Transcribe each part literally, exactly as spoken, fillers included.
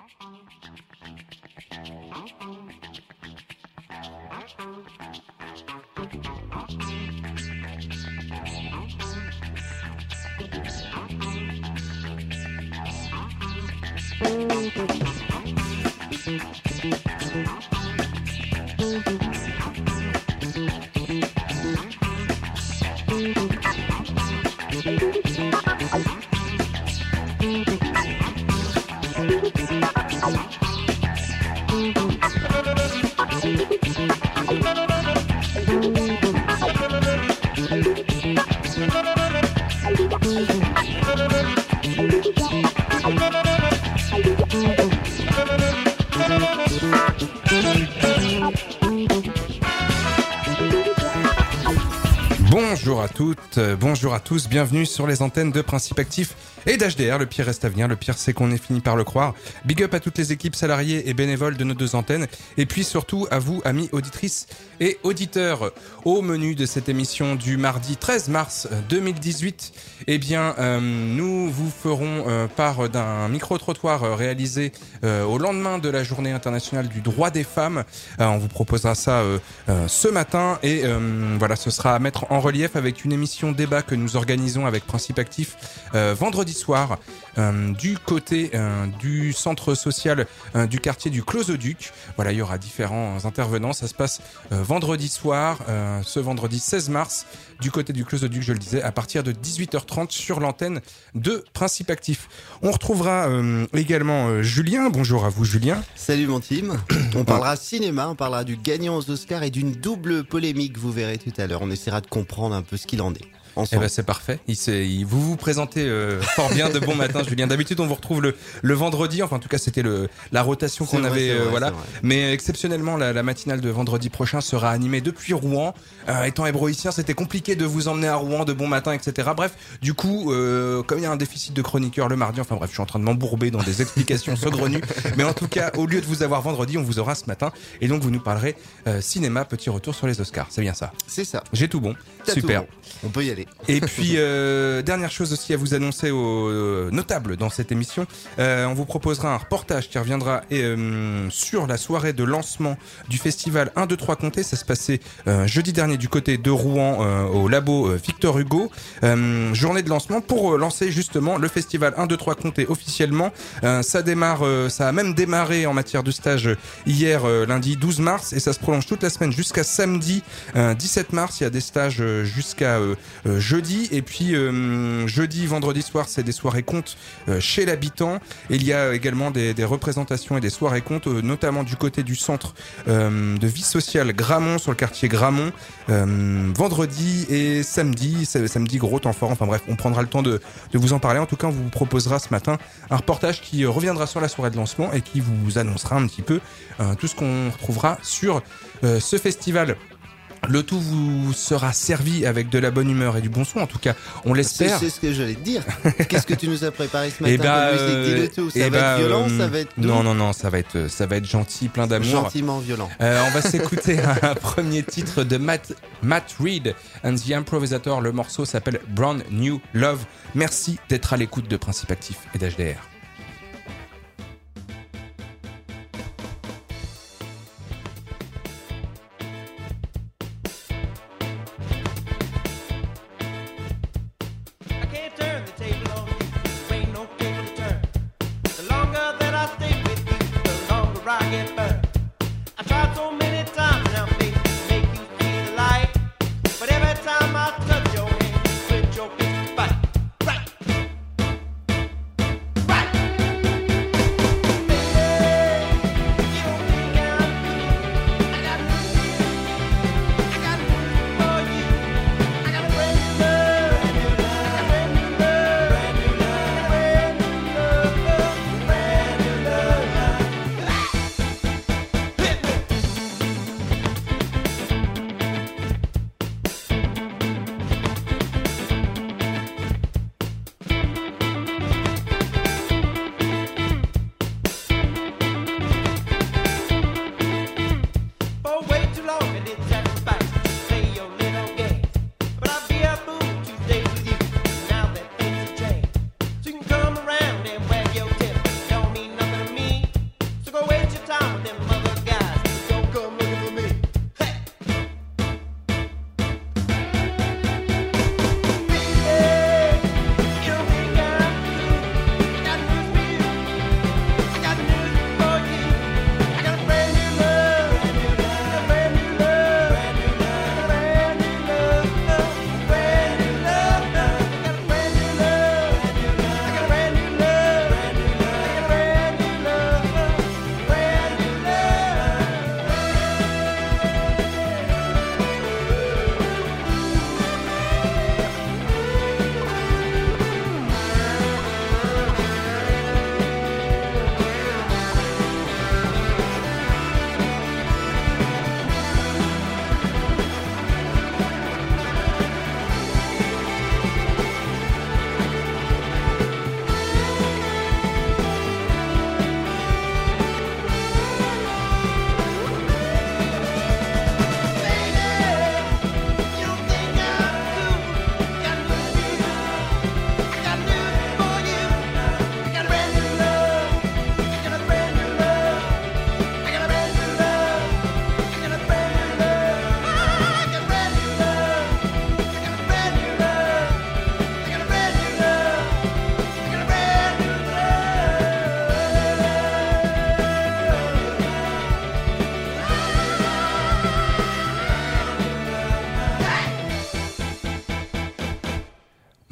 Bonjour à toutes, bonjour à tous, bienvenue sur les antennes de Principe Actif et d'H D R. Le pire reste à venir, le pire c'est qu'on est fini par le croire. Big up à toutes les équipes salariées et bénévoles de nos deux antennes, et puis surtout à vous, amis auditrices et auditeurs. Au menu de cette émission du mardi treize mars deux mille dix-huit, eh bien, euh, nous vous ferons euh, part d'un micro-trottoir euh, réalisé euh, au lendemain de la Journée internationale du droit des femmes. Euh, on vous proposera ça euh, euh, ce matin, et euh, voilà, ce sera à mettre en relief avec une émission débat que nous organisons avec Principe Actif euh, vendredi soir euh, du côté euh, du centre social euh, du quartier du Clos-au-Duc. Voilà, il y aura différents intervenants. Ça se passe euh, vendredi soir, euh, ce vendredi seize mars, du côté du Clos-au-Duc, je le disais, à partir de dix-huit heures trente sur l'antenne de Principe Actif. On retrouvera euh, également euh, Julien. Bonjour à vous, Julien. Salut mon team. On parlera cinéma, on parlera du gagnant aux Oscars et d'une double polémique, vous verrez tout à l'heure. On essaiera de comprendre un peu ce qu'il en est. Eh ben c'est parfait. Il s'est, il, vous vous présentez euh, fort bien de bon matin, Julien. D'habitude, on vous retrouve le, le vendredi. Enfin, en tout cas, c'était le, la rotation qu'on c'est vrai, avait, vrai, euh, voilà. Mais exceptionnellement, la, la matinale de vendredi prochain sera animée depuis Rouen. Euh, étant hébroïcien, c'était compliqué de vous emmener à Rouen de bon matin, et cetera. Bref, du coup, euh, comme il y a un déficit de chroniqueurs le mardi, enfin bref, je suis en train de m'embourber dans des explications saugrenues. Mais en tout cas, au lieu de vous avoir vendredi, on vous aura ce matin. Et donc, vous nous parlerez euh, cinéma. Petit retour sur les Oscars. C'est bien ça. C'est ça. J'ai tout bon. T'as Super. Tout bon. On peut y aller. Et puis, euh, dernière chose aussi à vous annoncer aux euh, notables dans cette émission. Euh, on vous proposera un reportage qui reviendra euh, sur la soirée de lancement du festival un, deux, trois Comté. Ça se passait euh, jeudi dernier du côté de Rouen euh, au labo euh, Victor Hugo. Euh, journée de lancement pour euh, lancer justement le festival un, deux, trois Comté officiellement. Euh, ça démarre, euh, ça a même démarré en matière de stage hier euh, lundi douze mars, et ça se prolonge toute la semaine jusqu'à samedi euh, dix-sept mars. Il y a des stages euh, jusqu'à euh, euh, jeudi, et puis euh, jeudi, vendredi soir, c'est des soirées contes euh, chez l'habitant. Et il y a également des, des représentations et des soirées contes, euh, notamment du côté du centre euh, de vie sociale Gramont, sur le quartier Gramont, euh, vendredi et samedi. Samedi, gros temps fort. Enfin bref, on prendra le temps de, de vous en parler. En tout cas, on vous proposera ce matin un reportage qui euh, reviendra sur la soirée de lancement et qui vous annoncera un petit peu euh, tout ce qu'on retrouvera sur euh, ce festival. Le tout vous sera servi avec de la bonne humeur et du bon son, en tout cas, on l'espère. C'est, c'est ce que j'allais te dire. Qu'est-ce que tu nous as préparé ce matin? Et bah, de musique, dis-le tout. Ça va bah, être violent, euh, ça va être doux. Non, non, non, ça va être, ça va être gentil, plein d'amour. Gentiment violent. Euh, on va s'écouter un premier titre de Matt, Matt Reed and the Improvisator. Le morceau s'appelle Brand New Love. Merci d'être à l'écoute de Principe Actif et d'H D R.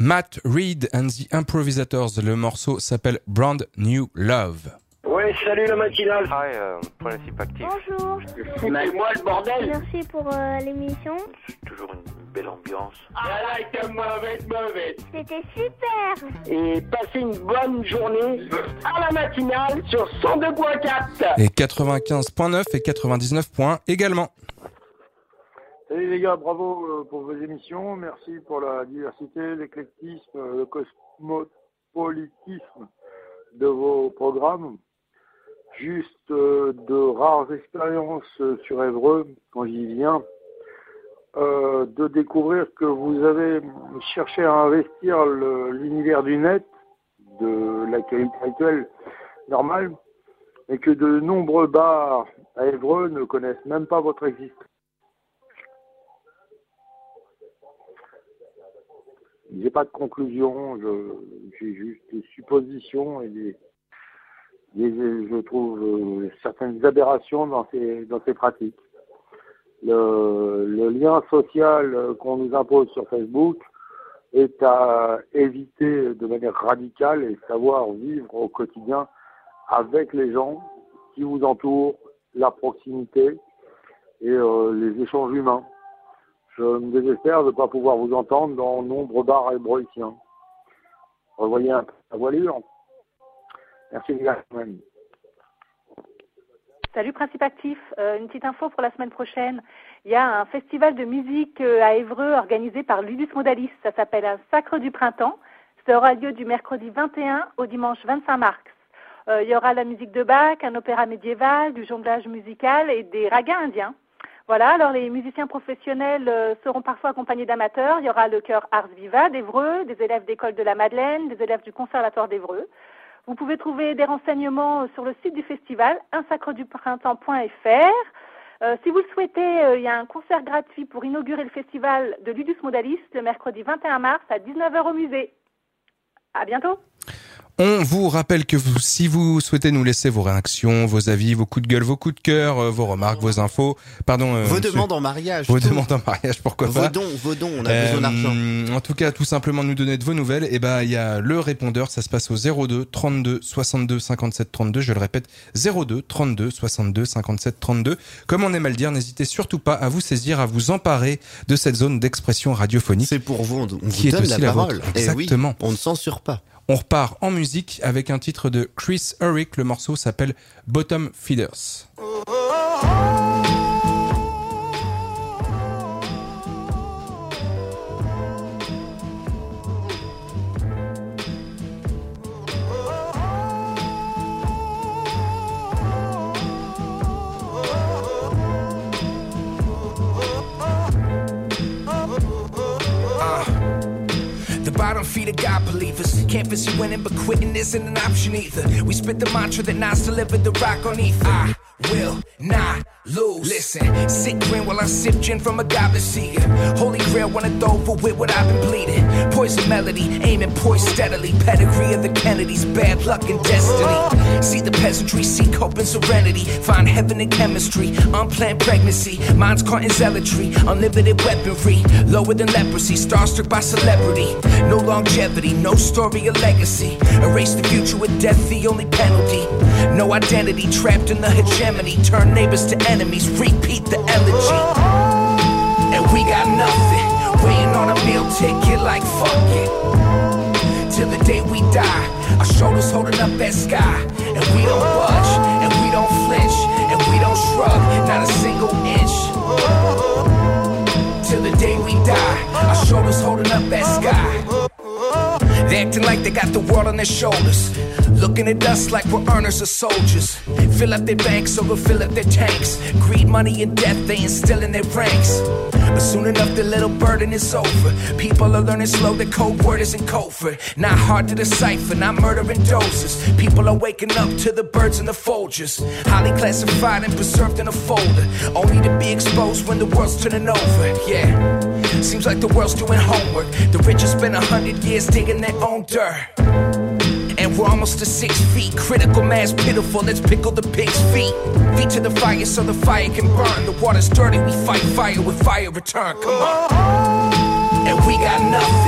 Matt Reed and the Improvisators. Le morceau s'appelle Brand New Love. Ouais, salut la matinale. Hi, euh, Principe Actif. Bonjour. Foutez-moi le bordel. Merci pour euh, l'émission. C'est toujours une belle ambiance. Ah là, était mauvaise, mauvaise. C'était super. Et passez une bonne journée à la matinale sur cent deux virgule quatre. Et quatre-vingt-quinze virgule neuf et quatre-vingt-dix-neuf points également. Salut les gars, bravo pour vos émissions. Merci pour la diversité, l'éclectisme, le cosmopolitisme de vos programmes. Juste euh, de rares expériences sur Évreux, quand j'y viens, euh, de découvrir que vous avez cherché à investir le, l'univers du net, de l'actualité actuelle normale, et que de nombreux bars à Évreux ne connaissent même pas votre existence. J'ai pas de conclusion, je, j'ai juste des suppositions et des je trouve euh, certaines aberrations dans ces dans ces pratiques. Le, le lien social qu'on nous impose sur Facebook est à éviter de manière radicale et savoir vivre au quotidien avec les gens qui vous entourent, la proximité et euh, les échanges humains. Je me désespère de ne pas pouvoir vous entendre dans nombreux bars hébroïciens. Revoyez un peu la voilure. Merci les gars. Salut Principe Actif, euh, une petite info pour la semaine prochaine. Il y a un festival de musique euh, à Évreux organisé par Ludus Modalis. Ça s'appelle un Sacre du Printemps. Ça aura lieu du mercredi vingt et un au dimanche vingt-cinq mars. Euh, il y aura la musique de Bach, un opéra médiéval, du jonglage musical et des ragas indiens. Voilà, alors les musiciens professionnels euh, seront parfois accompagnés d'amateurs. Il y aura le chœur Ars Viva d'Évreux, des élèves d'école de la Madeleine, des élèves du Conservatoire d'Évreux. Vous pouvez trouver des renseignements sur le site du festival, un sacre du printemps point f r. Euh, si vous le souhaitez, euh, il y a un concert gratuit pour inaugurer le festival de Ludus Modalis le mercredi vingt et un mars à dix-neuf heures au musée. À bientôt. On vous rappelle que vous, si vous souhaitez nous laisser vos réactions, vos avis, vos coups de gueule, vos coups de cœur, euh, vos remarques, vos infos, pardon, euh, vos monsieur, demandes en mariage, vos tout. demandes en mariage, pourquoi vos pas. dons, vos dons, on a euh, besoin d'argent. En tout cas, tout simplement nous donner de vos nouvelles. Et ben, il y a le répondeur, ça se passe au zéro deux trente-deux soixante-deux cinquante-sept trente-deux. Je le répète, zéro deux trente-deux soixante-deux cinquante-sept trente-deux. Comme on aime à le dire, n'hésitez surtout pas à vous saisir, à vous emparer de cette zone d'expression radiophonique. C'est pour vous, on, on qui vous est donne aussi la la parole. vôtre. Et Exactement. oui, on ne censure pas. On repart en musique avec un titre de Chris Hurrick. Le morceau s'appelle Bottom Feeders. Bottom feeder God believers. Can't face you winning, but quitting isn't an option either. We spit the mantra that Nas delivered the rock on ether. I will not lose. Listen, sit grin while I sip gin from a goblet seeker. Holy grail, wanna throw over with what I've been bleeding. Poison melody, aiming poised steadily. Pedigree of the Kennedys, bad luck and destiny. See the peasantry, seek hope and serenity. Find heaven in chemistry, unplanned pregnancy. Minds caught in zealotry, unlimited weaponry. Lower than leprosy, starstruck by celebrity. No longevity, no story or legacy. Erase the future with death, the only penalty. No identity, trapped in the hegemony. Turn neighbors to enemies, repeat the elegy. And we got nothing, waiting on a meal ticket like fuck it. Till the day we die, our shoulders holding up that sky. And we don't budge, and we don't flinch, and we don't shrug, not a single inch. Till the day we die, our shoulders holding up that sky. They acting like they got the world on their shoulders, looking at us like we're earners or soldiers. Fill up their banks, overfill up their tanks. Greed, money, and death they instill in their ranks. But soon enough the little burden is over. People are learning slow that code word isn't code for. Not hard to decipher, not murder in doses. People are waking up to the birds and the Folgers. Highly classified and preserved in a folder, only to be exposed when the world's turning over. Yeah, seems like the world's doing homework. The rich have spent a hundred years digging their own dirt. And we're almost to six feet. Critical mass pitiful, let's pickle the pig's feet. Feet to the fire so the fire can burn. The water's dirty, we fight fire with fire return. Come on. And we got nothing,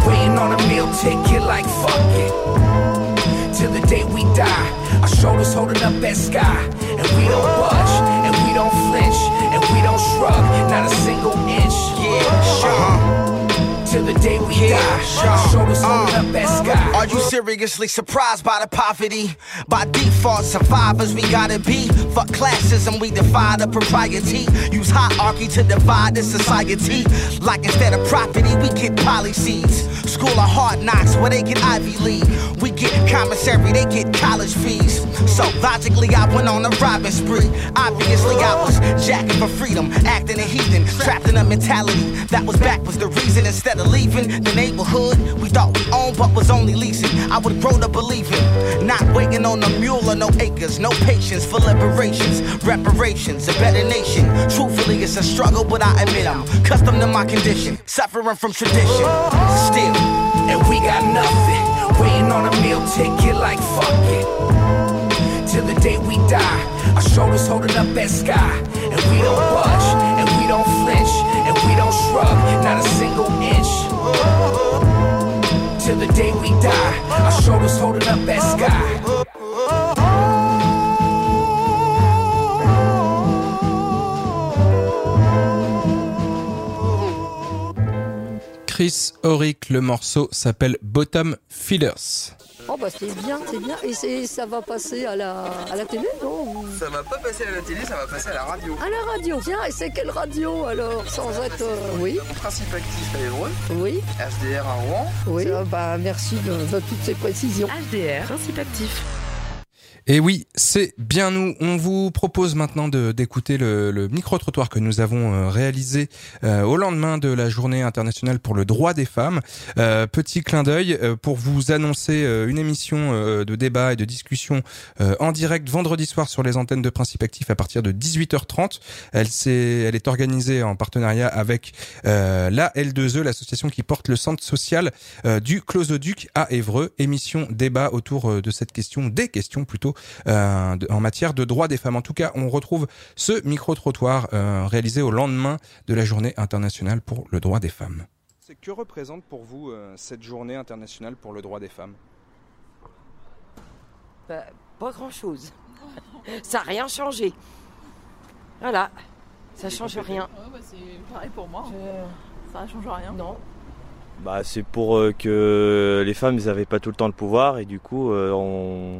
waiting on a meal ticket like fuck it. Till the day we die, our shoulders holding up that sky, and we don't budge, and we don't flinch, and we don't shrug, not a single inch. Yeah, sure. Till the day we yeah, die, sure. Our shoulders holding uh, up that sky. Are you seriously surprised by the poverty? By default, survivors we gotta be. Fuck classism, we defy the propriety. Use hierarchy to divide the society. Like instead of property, we get policies. School of hard knocks where they get Ivy League. We get commissary, they get college fees. So logically I went on a robbing spree. Obviously I was jacking for freedom, acting a heathen, trapped in a mentality that was backwards. The reason instead of leaving the neighborhood we thought we owned but was only leasing, I would grow to believe in. Not waiting on a mule or no acres, no patience for liberations, reparations, a better nation. Truthfully it's a struggle but I admit I'm accustomed to my condition, suffering from tradition. Still, and we got nothing, waiting on a meal ticket like fuck it. Till the day we die, our shoulders holding up that sky, and we don't budge, and we don't flinch, and we don't shrug, not a single inch. Till the day we die, our shoulders holding up that sky. Chris Auric, le morceau s'appelle Bottom Feeders. Oh bah c'est bien, c'est bien. Et c'est, ça va passer à la, à la télé, non? Ça va pas passer à la télé, ça va passer à la radio. À la radio, tiens, et c'est quelle radio alors? Sans être... Euh, oui. Principe actif à Évreux. Oui. H D R à Rouen. Oui, ça, bah merci de, de toutes ces précisions. H D R, principe actif. Et oui, c'est bien nous. On vous propose maintenant de, d'écouter le, le micro-trottoir que nous avons euh, réalisé euh, au lendemain de la journée internationale pour le droit des femmes. Euh, petit clin d'œil euh, pour vous annoncer euh, une émission euh, de débat et de discussion euh, en direct vendredi soir sur les antennes de Principe Actif à partir de dix-huit heures trente. Elle, s'est, elle est organisée en partenariat avec euh, la L deux E, l'association qui porte le centre social euh, du Closoduc à Évreux. Émission débat autour euh, de cette question, des questions plutôt, Euh, en matière de droits des femmes. En tout cas, on retrouve ce micro-trottoir euh, réalisé au lendemain de la journée internationale pour le droit des femmes. C'est que représente pour vous euh, cette journée internationale pour le droit des femmes? Bah, pas grand-chose. Ça n'a rien changé. Voilà, ça change rien. Ouais, bah, c'est pareil pour moi. Je... Ça ne change rien. Non. Bah, c'est pour euh, que les femmes n'avaient pas tout le temps le pouvoir et du coup, euh, on...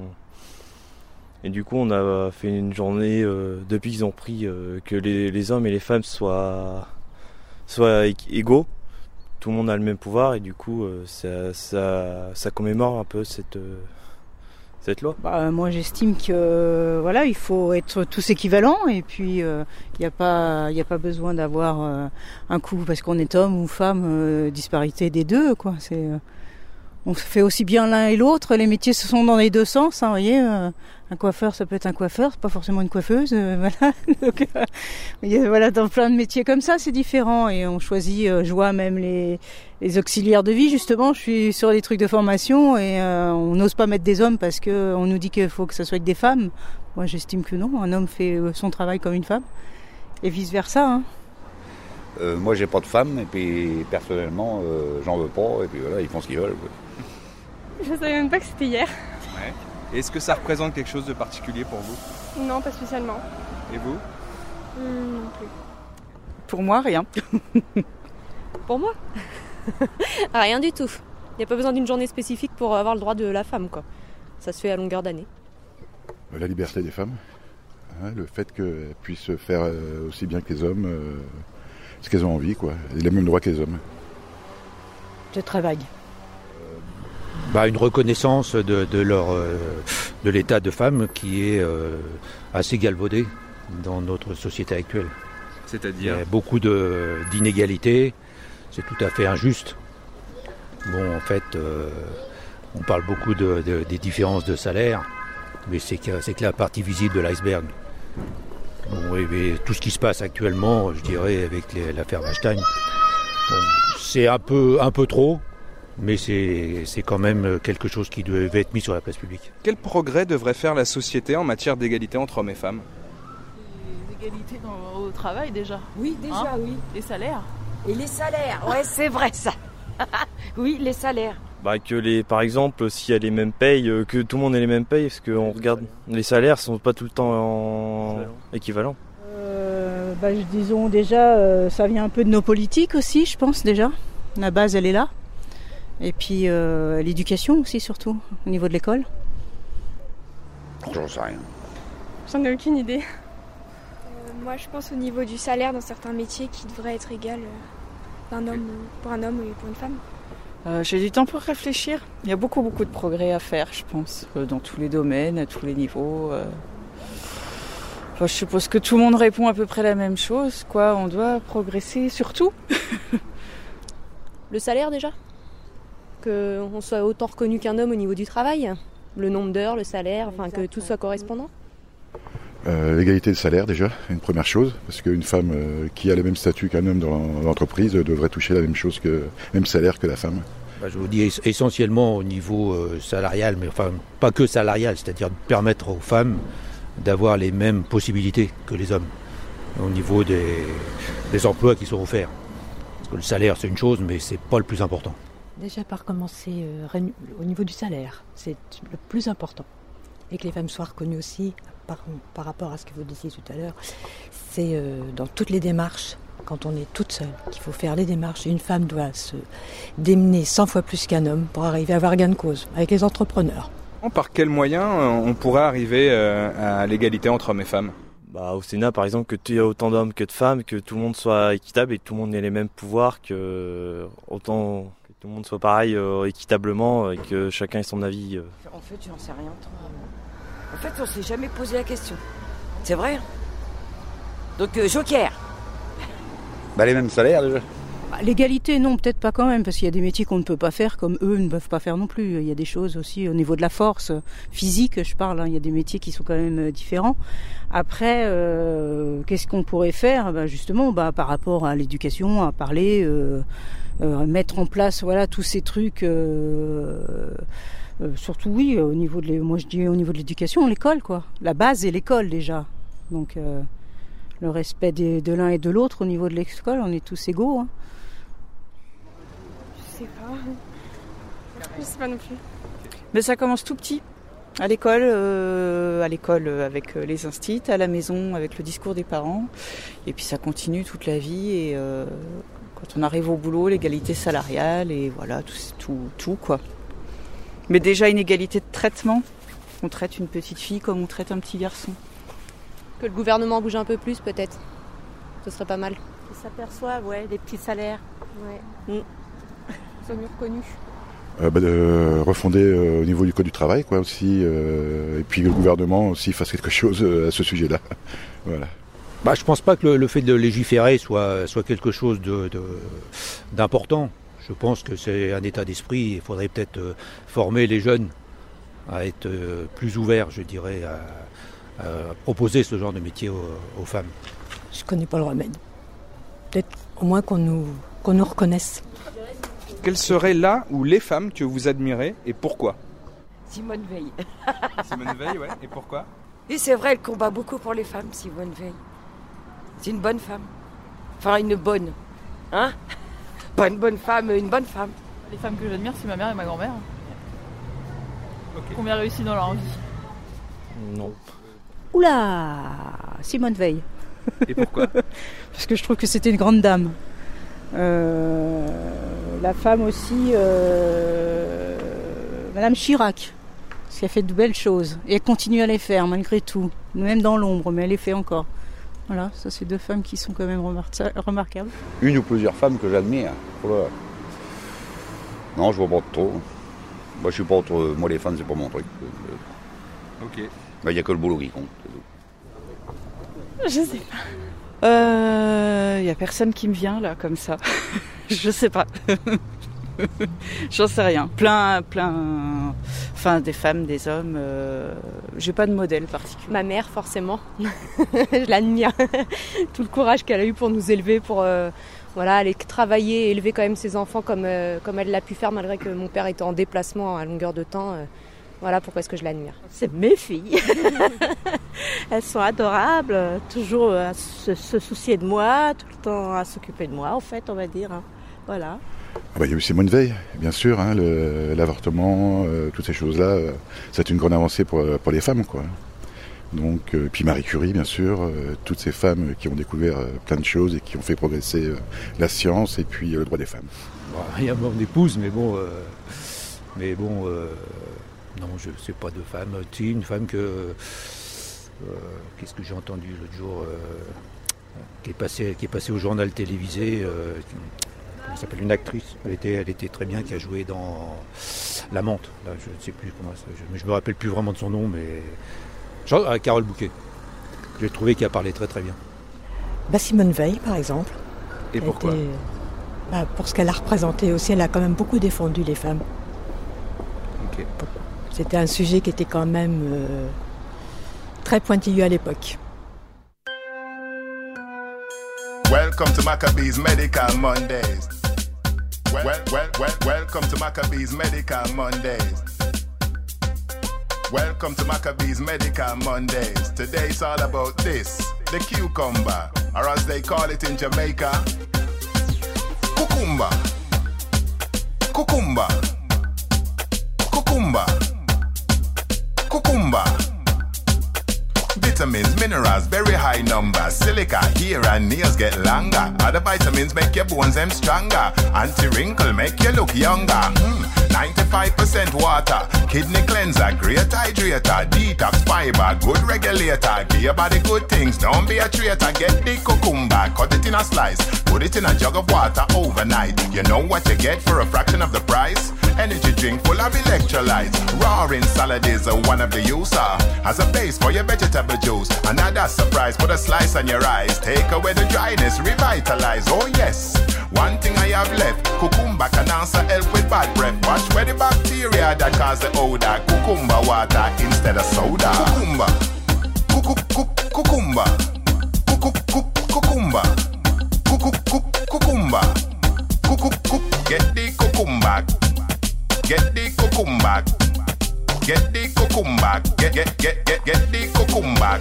Et du coup, on a fait une journée, euh, depuis qu'ils ont pris euh, que les, les hommes et les femmes soient, soient égaux. Tout le monde a le même pouvoir et du coup, euh, ça, ça, ça commémore un peu cette, euh, cette loi. Bah, moi, j'estime que euh, voilà, il faut être tous équivalents et puis il euh, n'y a pas, il y a pas besoin d'avoir euh, un coup parce qu'on est homme ou femme, euh, disparité des deux, quoi. C'est, euh, on fait aussi bien l'un et l'autre. Les métiers se sont dans les deux sens, hein, vous voyez. Euh, Un coiffeur, ça peut être un coiffeur, c'est pas forcément une coiffeuse, euh, voilà. Donc, euh, voilà, dans plein de métiers comme ça, c'est différent et on choisit. Euh, je vois même les, les auxiliaires de vie, justement. Je suis sur les trucs de formation et euh, on n'ose pas mettre des hommes parce que on nous dit qu'il faut que ça soit avec des femmes. Moi, j'estime que non. Un homme fait son travail comme une femme et vice versa. Hein. Euh, moi, j'ai pas de femme et puis personnellement, euh, j'en veux pas et puis voilà, ils font ce qu'ils veulent. Quoi. Je savais même pas que c'était hier. Ouais. Est-ce que ça représente quelque chose de particulier pour vous? Non, pas spécialement. Et vous? mmh, Non plus. Pour moi, rien. Pour moi rien du tout. Il n'y a pas besoin d'une journée spécifique pour avoir le droit de la femme, quoi. Ça se fait à longueur d'année. La liberté des femmes, hein, le fait qu'elles puissent faire euh, aussi bien que les hommes euh, ce qu'elles ont envie, quoi. Et les mêmes droits que les hommes. Je travaille. Bah, une reconnaissance de, de, leur, euh, de l'état de femme qui est euh, assez galvaudé dans notre société actuelle. C'est-à-dire ? Il y a beaucoup de, d'inégalités, c'est tout à fait injuste. Bon, en fait, euh, on parle beaucoup de, de, des différences de salaire, mais c'est que, c'est que la partie visible de l'iceberg. Bon, et, et tout ce qui se passe actuellement, je dirais, avec les, l'affaire Weinstein, bon, c'est un peu, un peu trop, mais c'est, c'est quand même quelque chose qui devait être mis sur la place publique. Quel progrès devrait faire la société en matière d'égalité entre hommes et femmes ? L'égalité dans, au travail déjà. Oui, déjà, hein oui. Les salaires. Et les salaires, ouais, c'est vrai ça. Oui, les salaires. Bah que les, par exemple, s'il y a les mêmes payes, euh, que tout le monde ait les mêmes payes, parce qu'on regarde, les salaires sont pas tout le temps en... équivalents. Euh, bah, disons déjà, euh, ça vient un peu de nos politiques aussi, je pense déjà. La base, elle est là. Et puis euh, l'éducation aussi, surtout, au niveau de l'école. J'en sais rien. J'en ai aucune idée. Euh, moi, je pense au niveau du salaire dans certains métiers qui devrait être égal euh, d'un homme, pour un homme et pour une femme. Euh, j'ai du temps pour réfléchir. Il y a beaucoup, beaucoup de progrès à faire, je pense, euh, dans tous les domaines, à tous les niveaux. Euh... Enfin, je suppose que tout le monde répond à peu près la même chose, quoi. On doit progresser sur tout. Le salaire, déjà ? Qu'on soit autant reconnu qu'un homme au niveau du travail ? Le nombre d'heures, le salaire, enfin que tout soit correspondant ? Euh, l'égalité de salaire déjà, une première chose, parce qu'une femme euh, qui a le même statut qu'un homme dans l'entreprise devrait toucher la même chose que même salaire que la femme. Bah, je vous dis essentiellement au niveau euh, salarial, mais enfin pas que salarial, c'est-à-dire de permettre aux femmes d'avoir les mêmes possibilités que les hommes au niveau des, des emplois qui sont offerts. Parce que le salaire c'est une chose, mais c'est pas le plus important. Déjà par commencer euh, au niveau du salaire, c'est le plus important. Et que les femmes soient reconnues aussi, par, par rapport à ce que vous disiez tout à l'heure, c'est euh, dans toutes les démarches, quand on est toute seule, qu'il faut faire les démarches. Une femme doit se démener cent fois plus qu'un homme pour arriver à avoir gain de cause, avec les entrepreneurs. Par quels moyens on pourrait arriver à l'égalité entre hommes et femmes ? Bah, au Sénat, par exemple, que tu aies autant d'hommes que de femmes, que tout le monde soit équitable et que tout le monde ait les mêmes pouvoirs, que autant que tout le monde soit pareil euh, équitablement et que chacun ait son avis. Euh. En fait, j'en sais rien trop. En fait, on s'est jamais posé la question. C'est vrai. Donc, euh, Joker. Bah, les mêmes salaires déjà. L'égalité, non, peut-être pas quand même, parce qu'il y a des métiers qu'on ne peut pas faire, comme eux ne peuvent pas faire non plus. Il y a des choses aussi au niveau de la force physique, je parle, hein, il y a des métiers qui sont quand même différents. Après, euh, qu'est-ce qu'on pourrait faire ? Bah, justement, bah, par rapport à l'éducation, à parler, euh, euh, mettre en place voilà, tous ces trucs, euh, euh, surtout oui, au niveau de, moi je dis au niveau de l'éducation, l'école, quoi. La base est l'école déjà. Donc, euh, le respect des, de l'un et de l'autre au niveau de l'école, on est tous égaux. Hein. Je sais pas. Je sais pas non plus. Mais ça commence tout petit. À l'école, euh, à l'école avec les instits, à la maison avec le discours des parents. Et puis ça continue toute la vie. Et euh, quand on arrive au boulot, l'égalité salariale et voilà, tout, tout, tout quoi. Mais déjà une égalité de traitement. On traite une petite fille comme on traite un petit garçon. Que le gouvernement bouge un peu plus peut-être. Ce serait pas mal. Ils s'aperçoivent, ouais, des petits salaires. Ouais. Mmh. Ils sont mieux reconnus. Euh, bah, de refonder euh, au niveau du code du travail, quoi, aussi, euh, et puis que le gouvernement aussi fasse quelque chose euh, à ce sujet-là. Voilà. Bah, je pense pas que le, le fait de légiférer soit, soit quelque chose de, de, d'important. Je pense que c'est un état d'esprit. Il faudrait peut-être euh, former les jeunes à être euh, plus ouverts, je dirais, à, à proposer ce genre de métier aux, aux femmes. Je connais pas le remède. Peut-être au moins qu'on nous, qu'on nous reconnaisse. Quelles seraient là ou les femmes que vous admirez et pourquoi ? Simone Veil. Simone Veil, ouais. Et pourquoi ? Oui, c'est vrai, elle combat beaucoup pour les femmes, Simone Veil. C'est une bonne femme. Enfin, une bonne. Hein ? Pas une bonne femme, une bonne femme. Les femmes que j'admire, c'est ma mère et ma grand-mère. Okay. Combien réussi dans leur vie ? Non. Oula ! Simone Veil. Et pourquoi ? Parce que je trouve que c'était une grande dame. Euh, la femme aussi, euh, Madame Chirac, parce qu'elle fait de belles choses. Et elle continue à les faire malgré tout, même dans l'ombre, mais elle les fait encore. Voilà, ça c'est deux femmes qui sont quand même remar- remarquables. Une ou plusieurs femmes que j'admire. Voilà. Non, je vois pas trop. Moi, je suis pas entre... Moi, les femmes, c'est pas mon truc. Ok. Il n'y a que le boulot qui compte. Je sais pas. Il euh, y a personne qui me vient là comme ça. Je sais pas. J'en sais rien. Plein, plein. Enfin, des femmes, des hommes. Euh, j'ai pas de modèle particulier. Ma mère, forcément. Je l'admire. Tout le courage qu'elle a eu pour nous élever, pour euh, voilà, aller travailler et élever quand même ses enfants comme euh, comme elle l'a pu faire malgré que mon père était en déplacement à longueur de temps. Euh, Voilà pourquoi est-ce que je l'admire. C'est mes filles. Elles sont adorables, toujours à se, se soucier de moi, tout le temps à s'occuper de moi, en fait, on va dire. Voilà. Ah bah, il y a eu Simone Veil, bien sûr, hein, le, l'avortement, euh, toutes ces choses-là, euh, c'est une grande avancée pour, pour les femmes, quoi. Donc, euh, puis Marie Curie, bien sûr, euh, toutes ces femmes qui ont découvert euh, plein de choses et qui ont fait progresser euh, la science et puis euh, le droit des femmes. Bon, il y a mon épouse, mais bon, euh, mais bon, euh, non, je sais pas de femme. Tu sais, une femme que, euh, qu'est-ce que j'ai entendu l'autre jour, euh, qui est passée, qui est passée au journal télévisé. Euh, comment s'appelle, une actrice. Elle était, elle était très bien, qui a joué dans La Menthe. Là, je ne sais plus comment, ça, je, je me rappelle plus vraiment de son nom, mais Genre, ah, Carole Bouquet. J'ai trouvé qu'elle parlait très très bien. Bah, Simone Veil, par exemple. Et pourquoi était, bah, pour ce qu'elle a représenté aussi, elle a quand même beaucoup défendu les femmes. Okay. C'était un sujet qui était quand même euh, très pointilleux à l'époque. Welcome to Maccabees Medical Mondays. Well, well, well, welcome to Maccabees Medical Mondays. Welcome to Maccabees Medical Mondays. Today it's all about this, the cucumber, or as they call it in Jamaica, cucumber. Cucumber. Cucumber. Cucumber. Vitamins, minerals, very high numbers. Silica, hair and nails get longer. Other vitamins make your bones them stronger. Anti-wrinkle make you look younger. Mm. ninety-five percent water, kidney cleanser, great hydrator, detox fiber, good regulator. Give your body good things, don't be a traitor. Get the cucumber, cut it in a slice, put it in a jug of water overnight. You know what you get for a fraction of the price? Energy drink full of electrolytes. Roaring salad is a one of the user. As a base for your vegetable juice. Another surprise, put a slice on your eyes. Take away the dryness, revitalize. Oh yes, one thing I have left. Cucumber can answer help with bad breath. Wash away the bacteria that cause the odor. Cucumber water instead of soda. Cucumber. Cucumber. Cucumber. Cucumber. Cucumber. Get the cucumber. Get the cucumber. Get the cucumber. Get get get get get the cucumber.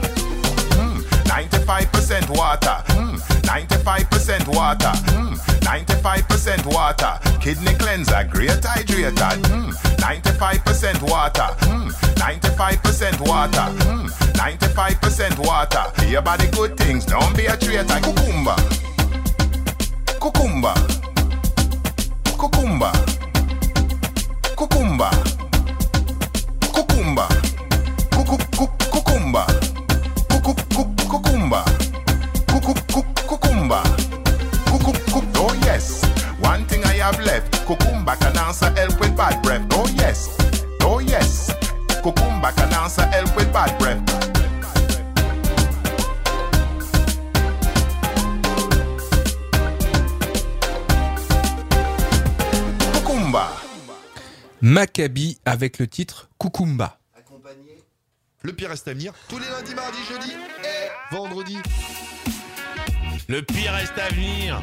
Mm, ninety-five percent water. Mm, ninety-five percent water. Mm, ninety-five percent water. Kidney cleanser, great hydrator. Mm, ninety-five percent water. Mm, ninety-five percent water. Mm, ninety-five percent water. Give your body good things, don't be a traitor. Cucumber. Cucumber. Cucumber. Cucumber. Cucumber. Cucumber. Cucumber. Cucumber. Oh yes, one thing I have left. Cucumber can answer help with bad breath. Oh yes, oh yes. Cucumber can answer help with bad breath. Cucumber. Maccabi avec le titre Cucumba. Le pire reste à venir tous les lundis, mardis, jeudis et vendredis. Le pire reste à venir.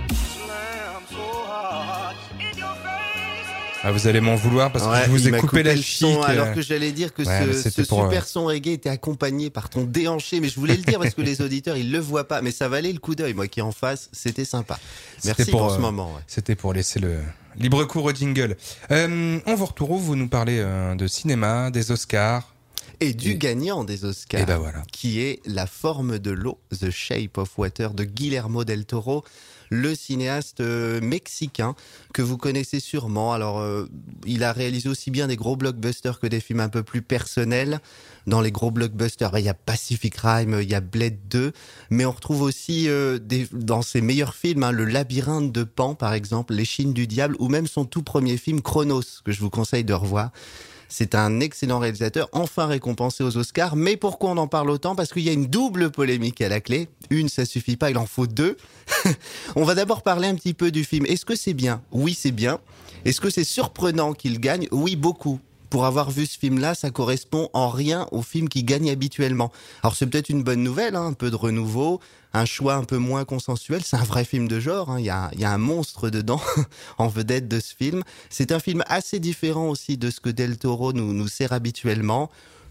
Ah, vous allez m'en vouloir parce ouais, que je vous ai coupé, coupé la le chic. son, alors que j'allais dire que ouais, ce, ce pour, super euh... son reggae était accompagné par ton déhanché, mais je voulais le dire parce que les auditeurs ils le voient pas, mais ça valait le coup d'œil. Moi qui est en face, c'était sympa. Merci pour, pour ce euh, moment. Ouais. C'était pour laisser le libre cours au jingle. Euh, on vous retrouve, vous nous parlez euh, de cinéma, des Oscars. Et du et... gagnant des Oscars, et ben voilà. qui est La forme de l'eau, The Shape of Water de Guillermo del Toro, le cinéaste euh, mexicain que vous connaissez sûrement. Alors, euh, il a réalisé aussi bien des gros blockbusters que des films un peu plus personnels. Dans les gros blockbusters, bah, il y a Pacific Rim, il y a Blade deux, mais on retrouve aussi euh, des, dans ses meilleurs films, hein, Le Labyrinthe de Pan, par exemple, L'Échine du Diable, ou même son tout premier film, Chronos, que je vous conseille de revoir. C'est un excellent réalisateur, enfin récompensé aux Oscars. Mais pourquoi on en parle autant ? Parce qu'il y a une double polémique à la clé. Une, ça suffit pas, il en faut deux. On va d'abord parler un petit peu du film. Est-ce que c'est bien ? Oui, c'est bien. Est-ce que c'est surprenant qu'il gagne ? Oui, beaucoup. Pour avoir vu ce film-là, ça correspond en rien au film qui gagne habituellement. Alors c'est peut-être une bonne nouvelle, hein, un peu de renouveau, un choix un peu moins consensuel. C'est un vrai film de genre, hein. Il y a, il y a un monstre dedans en vedette de ce film. C'est un film assez différent aussi de ce que Del Toro nous, nous sert habituellement.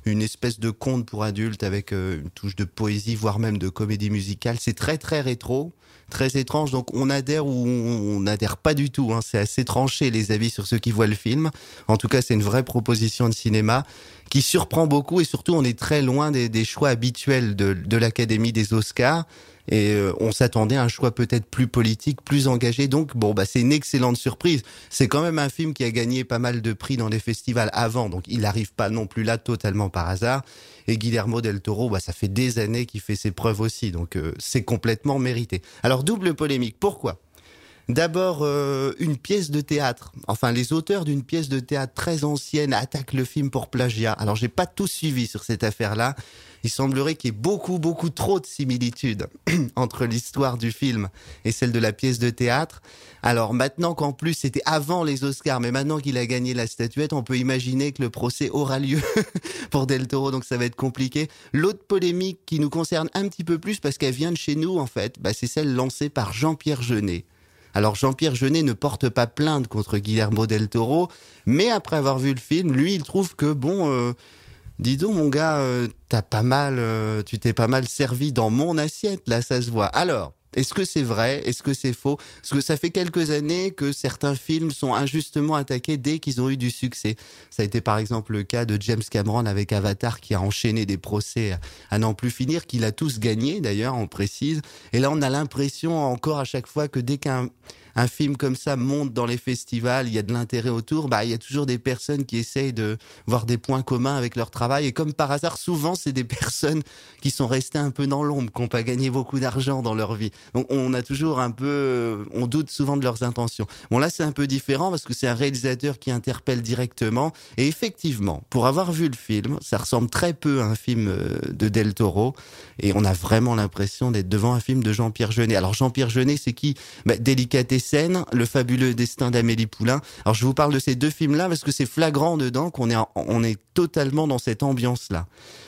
une espèce de conte pour adultes avec euh, une touche de poésie, voire même de comédie musicale. C'est très très rétro, très étrange, donc on adhère ou on n'adhère pas du tout, hein. C'est assez tranché les avis sur ceux qui voient le film. En tout cas, c'est une vraie proposition de cinéma qui surprend beaucoup et surtout on est très loin des, des choix habituels de, de l'Académie des Oscars. Et euh, on s'attendait à un choix peut-être plus politique, plus engagé. Donc bon, bah c'est une excellente surprise. C'est quand même un film qui a gagné pas mal de prix dans les festivals avant, donc il n'arrive pas non plus là totalement par hasard. Et Guillermo del Toro, bah ça fait des années qu'il fait ses preuves aussi, donc euh, c'est complètement mérité. Alors double polémique, pourquoi ? D'abord, euh, une pièce de théâtre. Enfin, les auteurs d'une pièce de théâtre très ancienne attaquent le film pour plagiat. Alors, j'ai pas tout suivi sur cette affaire-là. Il semblerait qu'il y ait beaucoup, beaucoup trop de similitudes entre l'histoire du film et celle de la pièce de théâtre. Alors, maintenant qu'en plus, c'était avant les Oscars, mais maintenant qu'il a gagné la statuette, on peut imaginer que le procès aura lieu pour Del Toro, donc ça va être compliqué. L'autre polémique qui nous concerne un petit peu plus, parce qu'elle vient de chez nous, en fait, bah, c'est celle lancée par Jean-Pierre Jeunet. Alors Jean-Pierre Jeunet ne porte pas plainte contre Guillermo del Toro, mais après avoir vu le film, lui, il trouve que bon, euh, dis donc mon gars, euh, t'as pas mal, euh, tu t'es pas mal servi dans mon assiette, là, ça se voit. Alors, est-ce que c'est vrai ? Est-ce que c'est faux ? Parce que ça fait quelques années que certains films sont injustement attaqués dès qu'ils ont eu du succès. Ça a été par exemple le cas de James Cameron avec Avatar qui a enchaîné des procès à n'en plus finir, qu'il a tous gagné d'ailleurs, on précise. Et là on a l'impression encore à chaque fois que dès qu'un un film comme ça monte dans les festivals, il y a de l'intérêt autour, bah, il y a toujours des personnes qui essayent de voir des points communs avec leur travail. Et comme par hasard, souvent, c'est des personnes qui sont restées un peu dans l'ombre, qui n'ont pas gagné beaucoup d'argent dans leur vie. Donc, on a toujours un peu, on doute souvent de leurs intentions. Bon, là, c'est un peu différent parce que c'est un réalisateur qui interpelle directement. Et effectivement, pour avoir vu le film, ça ressemble très peu à un film de Del Toro. Et on a vraiment l'impression d'être devant un film de Jean-Pierre Jeunet. Alors, Jean-Pierre Jeunet, c'est qui? Bah, Délicatesse, Le fabuleux destin d'Amélie Poulain. Alors je vous parle de ces deux films-là parce que c'est flagrant dedans qu'on est en, on est totalement dans cette ambiance-là.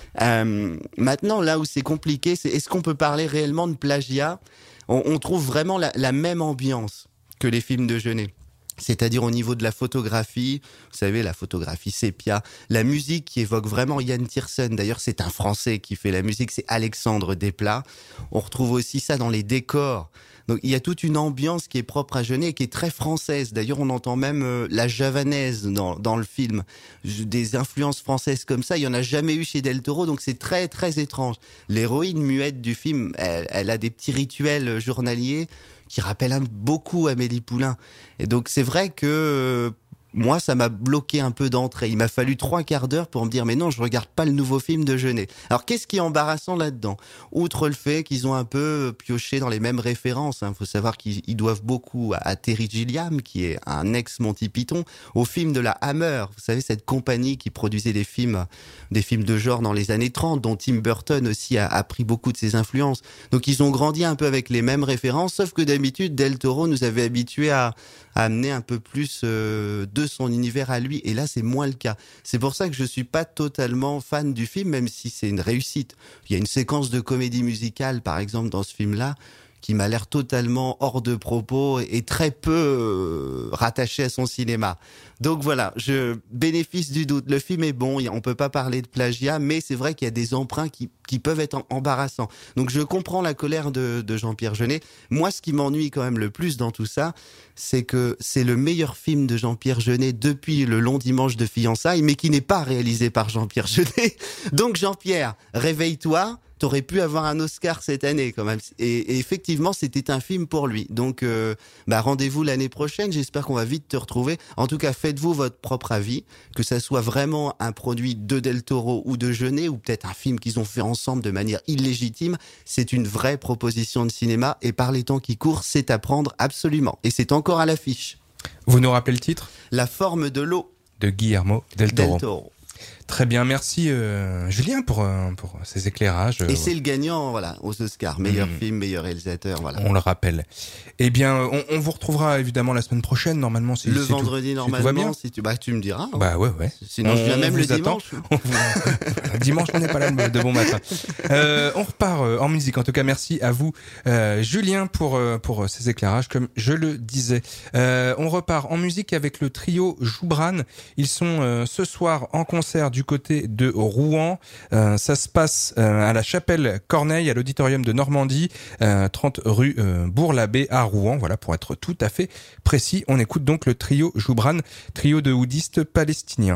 Euh, maintenant, là où c'est compliqué, c'est est-ce qu'on peut parler réellement de plagiat ? on, on trouve vraiment la, la même ambiance que les films de Jeunet. C'est-à-dire au niveau de la photographie, vous savez, la photographie sépia, la musique qui évoque vraiment Yann Tiersen. D'ailleurs, c'est un Français qui fait la musique, c'est Alexandre Desplat. On retrouve aussi ça dans les décors. Donc il y a toute une ambiance qui est propre à Jeunet et qui est très française. D'ailleurs, on entend même euh, la javanaise dans, dans le film. Des influences françaises comme ça, il y en a jamais eu chez Del Toro, donc c'est très très étrange. L'héroïne muette du film, elle, elle a des petits rituels journaliers qui rappellent beaucoup Amélie Poulain. Et donc c'est vrai que euh, moi, ça m'a bloqué un peu d'entrée. Il m'a fallu trois quarts d'heure pour me dire, mais non, je regarde pas le nouveau film de Jeunet. Alors, qu'est-ce qui est embarrassant là-dedans ? Outre le fait qu'ils ont un peu pioché dans les mêmes références, il hein, faut savoir qu'ils ils doivent beaucoup à, à Terry Gilliam, qui est un ex-Monty Python, au film de la Hammer. Vous savez, cette compagnie qui produisait des films, des films de genre dans les années trente, dont Tim Burton aussi a, a pris beaucoup de ses influences. Donc, ils ont grandi un peu avec les mêmes références, sauf que d'habitude, Del Toro nous avait habitués à, à amener un peu plus euh, de son univers à lui, et là c'est moins le cas. C'est pour ça que je suis pas totalement fan du film, même si c'est une réussite. Il y a une séquence de comédie musicale, par exemple, dans ce film-là, qui m'a l'air totalement hors de propos et très peu euh, rattaché à son cinéma. Donc voilà, je bénéfice du doute. Le film est bon, on peut pas parler de plagiat, mais c'est vrai qu'il y a des emprunts qui, qui peuvent être embarrassants. Donc je comprends la colère de, de Jean-Pierre Jeunet. Moi, ce qui m'ennuie quand même le plus dans tout ça, c'est que c'est le meilleur film de Jean-Pierre Jeunet depuis Le Long Dimanche de Fiançailles, mais qui n'est pas réalisé par Jean-Pierre Jeunet. Donc Jean-Pierre, réveille-toi. T'aurais pu avoir un Oscar cette année quand même. Et, et effectivement, c'était un film pour lui. Donc, euh, bah, rendez-vous l'année prochaine. J'espère qu'on va vite te retrouver. En tout cas, faites-vous votre propre avis, que ça soit vraiment un produit de Del Toro ou de Jeunet, ou peut-être un film qu'ils ont fait ensemble de manière illégitime. C'est une vraie proposition de cinéma, et par les temps qui courent, c'est à prendre absolument. Et c'est encore à l'affiche. Vous nous rappelez le titre ? La forme de l'eau. De Guillermo del Toro. Del Toro. Très bien, merci euh, Julien pour, euh, pour ces éclairages. Et c'est le gagnant, voilà, aux Oscars, meilleur mmh. film, meilleur réalisateur, voilà. On le rappelle. Eh bien, on, on vous retrouvera évidemment la semaine prochaine, normalement. Si, le si vendredi, tout, normalement, si, tout va bien. si tu, bah, tu me diras. Hein. Bah ouais, ouais. Sinon, on, je viens même le attend. dimanche. Dimanche, on n'est pas là de bon matin. Euh, on repart en musique. En tout cas, merci à vous, euh, Julien, pour euh, pour ces éclairages, comme je le disais. Euh, on repart en musique avec le trio Joubran. Ils sont euh, ce soir en concert du du côté de Rouen. Euh, ça se passe euh, à la Chapelle Corneille, à l'auditorium de Normandie, euh, trente rue euh, Bourg-l'Abbé à Rouen. Voilà, pour être tout à fait précis. On écoute donc le trio Joubran, trio de oudistes palestiniens.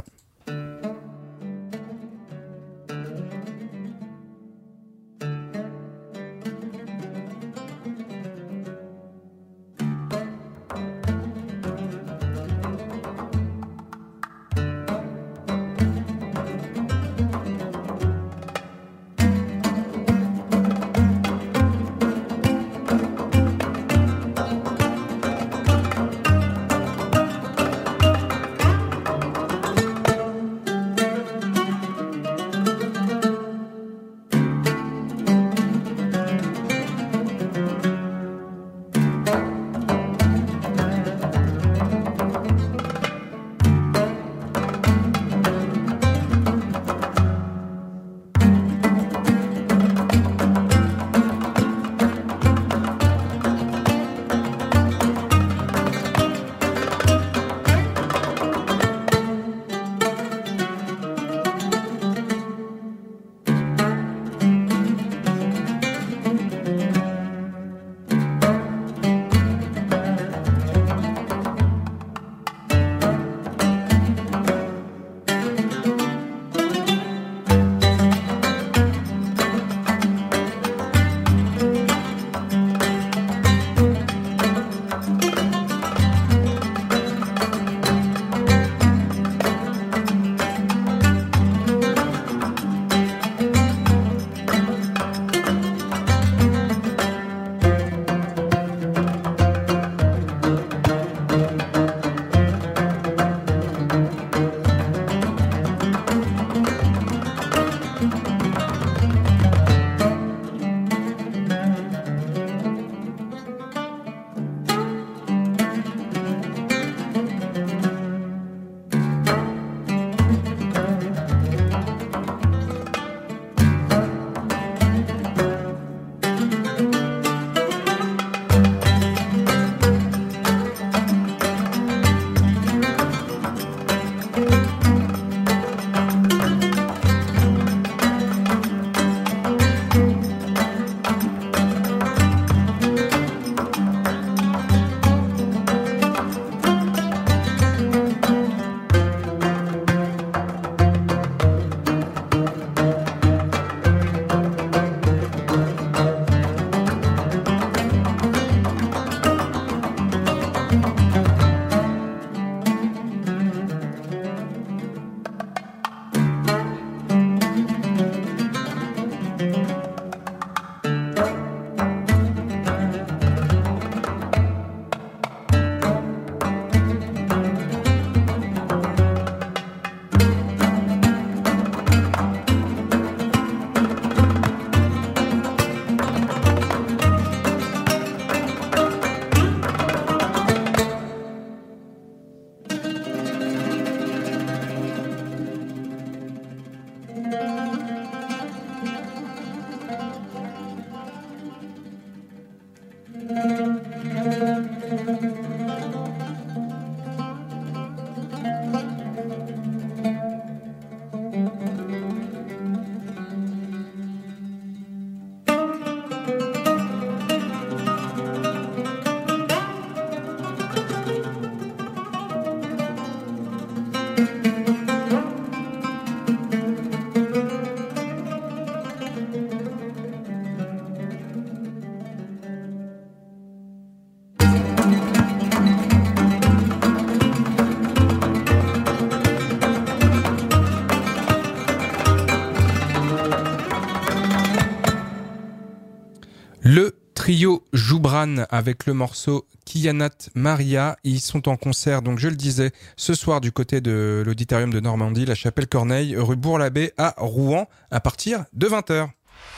Le trio Joubran avec le morceau Kiyanat Maria. Ils sont en concert, donc je le disais, ce soir du côté de l'auditorium de Normandie, la Chapelle Corneille, rue Bourg-l'Abbé à Rouen, à partir de vingt heures.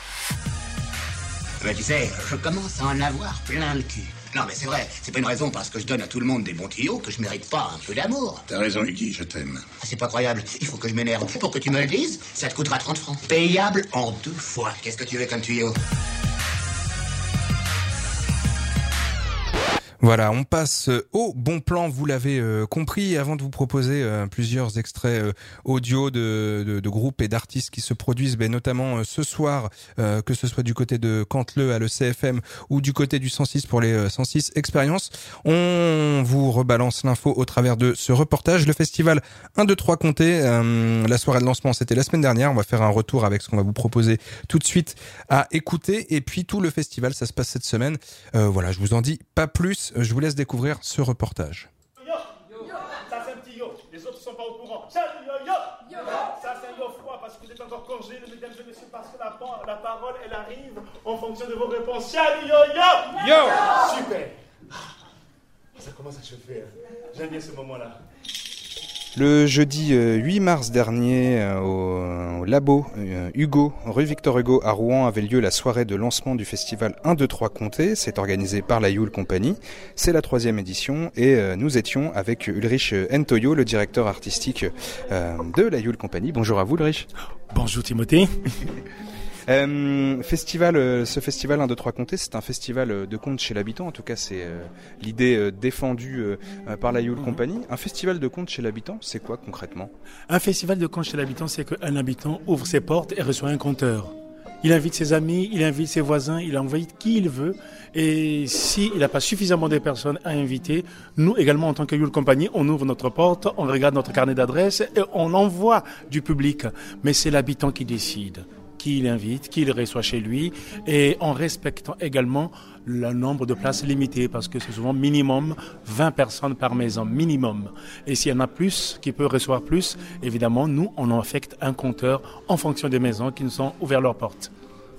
Mais tu sais, je commence à en avoir plein le cul. Non mais c'est vrai, c'est pas une raison parce que je donne à tout le monde des bons tuyaux que je mérite pas un peu d'amour. T'as raison Iggy, je t'aime. Ah, c'est pas croyable, il faut que je m'énerve. Pour que tu me le dises, ça te coûtera trente francs. Payable en deux fois. Qu'est-ce que tu veux comme tuyau ? Voilà, on passe au bon plan, vous l'avez euh, compris. Avant de vous proposer euh, plusieurs extraits euh, audio de, de, de groupes et d'artistes qui se produisent, ben, notamment euh, ce soir, euh, que ce soit du côté de Canteleu à l'E C F M ou du côté du cent six pour les euh, cent six Expériences, on vous rebalance l'info au travers de ce reportage. Le festival un, deux, trois Comté, euh, la soirée de lancement c'était la semaine dernière. On va faire un retour avec ce qu'on va vous proposer tout de suite à écouter. Et puis tout le festival, ça se passe cette semaine. Euh, voilà, je vous en dis pas plus. Je vous laisse découvrir ce reportage. Yo, yo, ça c'est un petit yo, les autres sont pas au courant. Salut yo, yo, yo, ça c'est un yo froid parce que vous êtes encore congé, mesdames et messieurs, parce que la, la parole elle arrive en fonction de vos réponses. Salut yo, yo, yo, super. Ça commence à chauffer, hein. J'aime bien ce moment-là. Le jeudi huit mars dernier, au, au labo euh, Hugo, rue Victor Hugo à Rouen, avait lieu la soirée de lancement du festival un, deux, trois Comté. C'est organisé par la Yule Company. C'est la troisième édition et euh, nous étions avec Ulrich Ntoyo, le directeur artistique euh, de la Yule Company. Bonjour à vous Ulrich. Bonjour Timothée. Euh, festival, euh, ce festival un, deux, trois Comté, c'est un festival de contes chez l'habitant. En tout cas, c'est euh, l'idée euh, défendue euh, par la Yule mm-hmm. Company. Un festival de contes chez l'habitant, c'est quoi concrètement ? Un festival de contes chez l'habitant, c'est qu'un habitant ouvre ses portes et reçoit un conteur. Il invite ses amis, il invite ses voisins, il invite qui il veut. Et s'il n'a pas suffisamment de personnes à inviter, nous également en tant que Yule Company, on ouvre notre porte, on regarde notre carnet d'adresses et on envoie du public. Mais c'est l'habitant qui décide qui il invite, qui il reçoit chez lui, et en respectant également le nombre de places limitées, parce que c'est souvent minimum vingt personnes par maison, minimum. Et s'il y en a plus, qui peut recevoir plus, évidemment, nous, on en affecte un compteur en fonction des maisons qui nous ont ouvert leurs portes.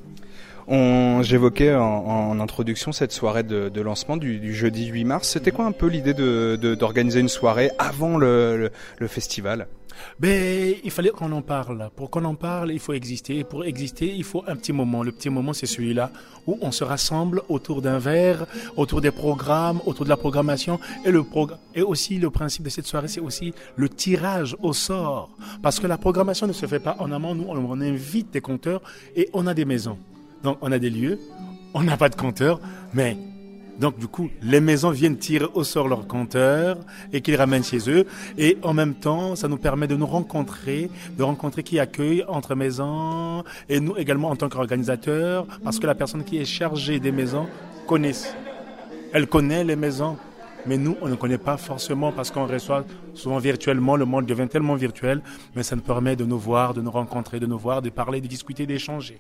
On, j'évoquais en, en introduction cette soirée de, de lancement du, du jeudi huit mars. C'était quoi un peu l'idée de, de, d'organiser une soirée avant le, le, le festival ? Ben, il fallait qu'on en parle. Pour qu'on en parle, il faut exister. Et pour exister, il faut un petit moment. Le petit moment, c'est celui-là où on se rassemble autour d'un verre, autour des programmes, autour de la programmation. Et, le progr- et aussi, le principe de cette soirée, c'est aussi le tirage au sort. Parce que la programmation ne se fait pas en amont. Nous, on invite des compteurs et on a des maisons. Donc, on a des lieux, on n'a pas de compteurs, mais... Donc, du coup, les maisons viennent tirer au sort leurs compteurs et qu'ils ramènent chez eux. Et en même temps, ça nous permet de nous rencontrer, de rencontrer qui accueille entre maisons et nous également en tant qu'organisateurs, parce que la personne qui est chargée des maisons connaît. Elle connaît les maisons. Mais nous, on ne connaît pas forcément parce qu'on reçoit souvent virtuellement. Le monde devient tellement virtuel, mais ça nous permet de nous voir, de nous rencontrer, de nous voir, de parler, de discuter, d'échanger.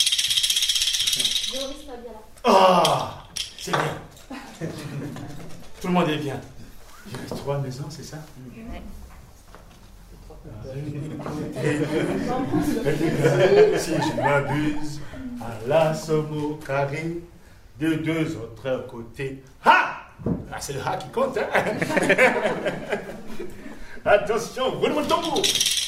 Oh, c'est bien. Tout le monde est bien. Il reste trois maisons, c'est ça ? Oui. Si je m'abuse, à la somme au carré, de deux autres côtés. Ha ! Ah, c'est le ha qui compte, hein. Attention, roulement le tambour.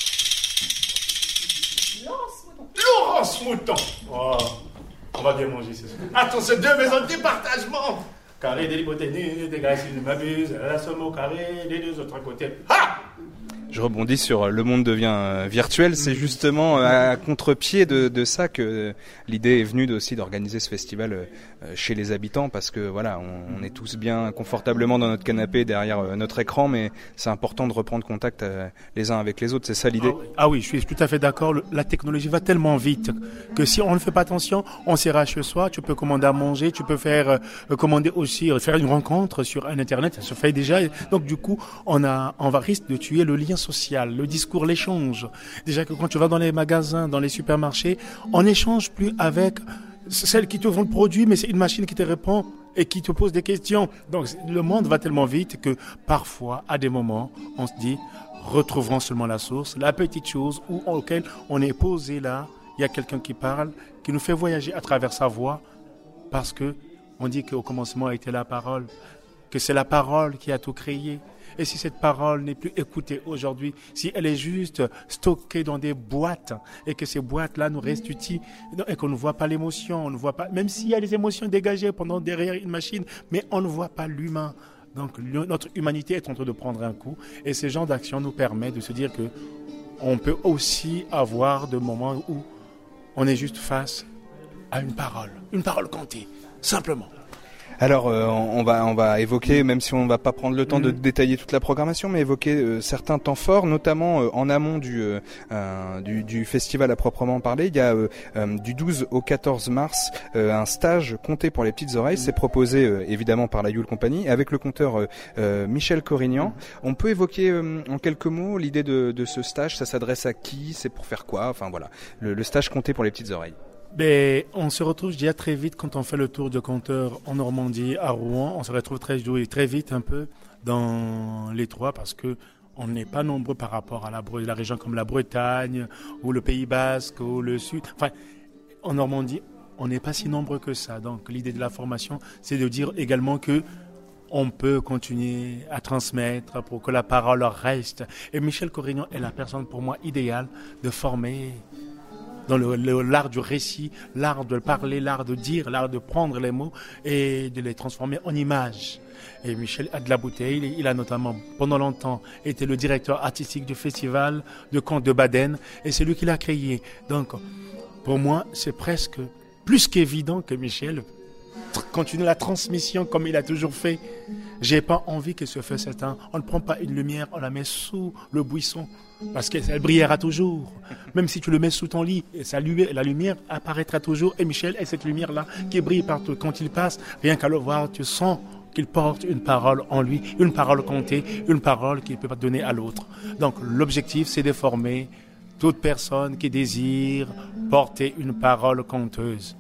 Laurence Mouton. Laurence Mouton. Oh, on va bien manger ce soir. Attention, deux maisons de départagement. Carré de l'hypoténuse, des gars, si je m'abuse, la somme au carré, des deux autres côtés. Ha! Je rebondis sur le monde devient virtuel. C'est justement à contre-pied de, de ça que l'idée est venue aussi d'organiser ce festival chez les habitants, parce que voilà, on, on est tous bien confortablement dans notre canapé derrière notre écran, mais c'est important de reprendre contact les uns avec les autres. C'est ça l'idée. Ah oui, ah oui, je suis tout à fait d'accord. La technologie va tellement vite que si on ne fait pas attention, on s'ira chez soi. Tu peux commander à manger, tu peux faire euh, commander aussi, faire une rencontre sur un internet. Ça se fait déjà. Donc du coup, on a, on va risque de tuer le lien social, le discours, l'échange. Déjà que quand tu vas dans les magasins, dans les supermarchés, on n'échange plus avec celle qui te vend le produit, mais c'est une machine qui te répond et qui te pose des questions. Donc le monde va tellement vite que parfois, à des moments, on se dit, retrouvons seulement la source, la petite chose où, auquel on est posé là, il y a quelqu'un qui parle, qui nous fait voyager à travers sa voix, parce que on dit qu'au commencement a été la parole, que c'est la parole qui a tout créé. Et si cette parole n'est plus écoutée aujourd'hui, si elle est juste stockée dans des boîtes et que ces boîtes-là nous restent utiles et qu'on ne voit pas l'émotion, on ne voit pas, même s'il y a des émotions dégagées pendant derrière une machine, mais on ne voit pas l'humain. Donc notre humanité est en train de prendre un coup et ce genre d'action nous permet de se dire que on peut aussi avoir des moments où on est juste face à une parole, une parole comptée, simplement. Alors euh, on va on va évoquer, même si on va pas prendre le temps mmh. de détailler toute la programmation, mais évoquer euh, certains temps forts, notamment euh, en amont du, euh, euh, du du festival à proprement parler. Il y a euh, euh, du douze au quatorze mars euh, un stage compté pour les petites oreilles. Mmh. C'est proposé euh, évidemment par la Yule Company avec le conteur euh, euh, Michel Corrignan. Mmh. On peut évoquer euh, en quelques mots l'idée de, de ce stage. Ça s'adresse à qui? C'est pour faire quoi? Enfin voilà, le, le stage compté pour les petites oreilles. Ben, on se retrouve, je dirais, très vite quand on fait le tour de compteurs en Normandie, à Rouen. On se retrouve très, très vite un peu dans les trois parce que on n'est pas nombreux par rapport à la, la région comme la Bretagne ou le Pays Basque ou le Sud. Enfin, en Normandie, on n'est pas si nombreux que ça. Donc, l'idée de la formation, c'est de dire également que on peut continuer à transmettre pour que la parole reste. Et Michel Corrignan est la personne pour moi idéale de former dans le, le, l'art du récit, l'art de parler, l'art de dire, l'art de prendre les mots et de les transformer en images. Et Michel a de la bouteille, il a notamment pendant longtemps été le directeur artistique du festival de contes de Baden et c'est lui qui l'a créé. Donc pour moi c'est presque plus qu'évident que Michel continue la transmission comme il a toujours fait. J'ai pas envie que se fasse un. On ne prend pas une lumière, on la met sous le buisson parce qu'elle brillera toujours. Même si tu le mets sous ton lit, et ça, la lumière apparaîtra toujours. Et Michel est cette lumière-là qui brille partout. Quand il passe, rien qu'à le voir, tu sens qu'il porte une parole en lui, une parole comptée, une parole qu'il ne peut pas donner à l'autre. Donc l'objectif, c'est de former toute personne qui désire porter une parole conteuse.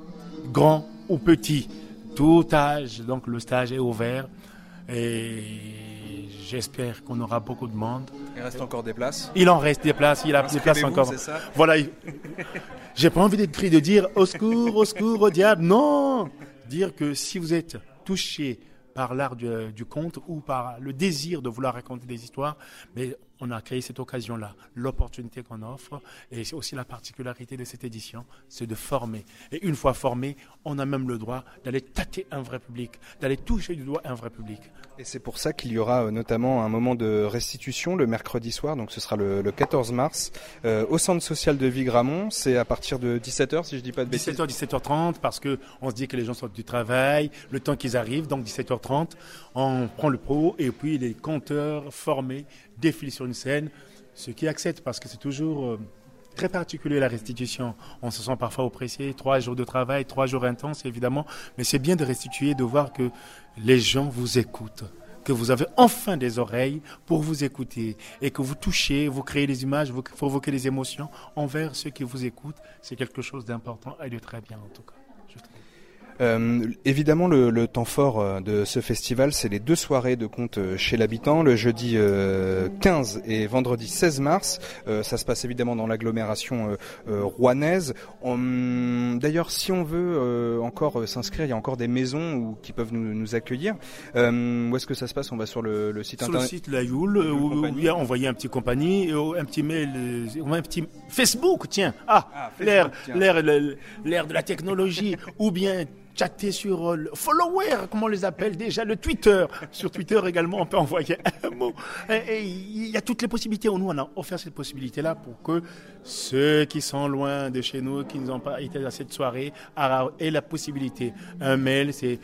Grand ou petit, tout âge. Donc le stage est ouvert et j'espère qu'on aura beaucoup de monde. Il reste encore des places. Il en reste des places, il a des places encore. C'est ça. Voilà. J'ai pas envie d'être crié de dire au secours, au secours, au diable. Non, dire que si vous êtes touché par l'art du, du conte ou par le désir de vouloir raconter des histoires, mais on a créé cette occasion-là, l'opportunité qu'on offre, et c'est aussi la particularité de cette édition, c'est de former. Et une fois formé, on a même le droit d'aller tâter un vrai public, d'aller toucher du doigt un vrai public. Et c'est pour ça qu'il y aura notamment un moment de restitution le mercredi soir, donc ce sera le, le quatorze mars, euh, au centre social de Vigramont. C'est à partir de dix-sept heures, si je dis pas de bêtises. dix-sept heures, dix-sept heures trente, parce que on se dit que les gens sortent du travail, le temps qu'ils arrivent, donc dix-sept heures trente, on prend le pro, et puis les conteurs formés défilent sur une scène, ce qui accepte, parce que c'est toujours euh, très particulier la restitution. On se sent parfois oppressé, trois jours de travail, trois jours intenses évidemment, mais c'est bien de restituer, de voir que les gens vous écoutent, que vous avez enfin des oreilles pour vous écouter et que vous touchez, vous créez des images, vous provoquez des émotions envers ceux qui vous écoutent. C'est quelque chose d'important et de très bien en tout cas, je trouve. Euh, évidemment, le, le temps fort euh, de ce festival, c'est les deux soirées de contes euh, chez l'habitant, le jeudi euh, quinze et vendredi seize mars. Euh, ça se passe évidemment dans l'agglomération euh, euh, rouennaise. On, d'ailleurs, si on veut euh, encore euh, s'inscrire, il y a encore des maisons où, qui peuvent nous, nous accueillir. Euh, où est-ce que ça se passe? On va sur le, le site sur internet. Sur le site La Yule, où il y a envoyé un petit compagnie, un petit mail, un petit Facebook, tiens. Ah, ah Facebook, l'ère, tiens. l'ère, l'ère de la technologie, ou bien chatter sur le follower, comment on les appelle déjà, le Twitter. Sur Twitter également, on peut envoyer un mot. Et il y a toutes les possibilités. Nous, on a offert cette possibilité-là pour que ceux qui sont loin de chez nous, qui n'ont pas été à cette soirée, aient la possibilité. Un mail, c'est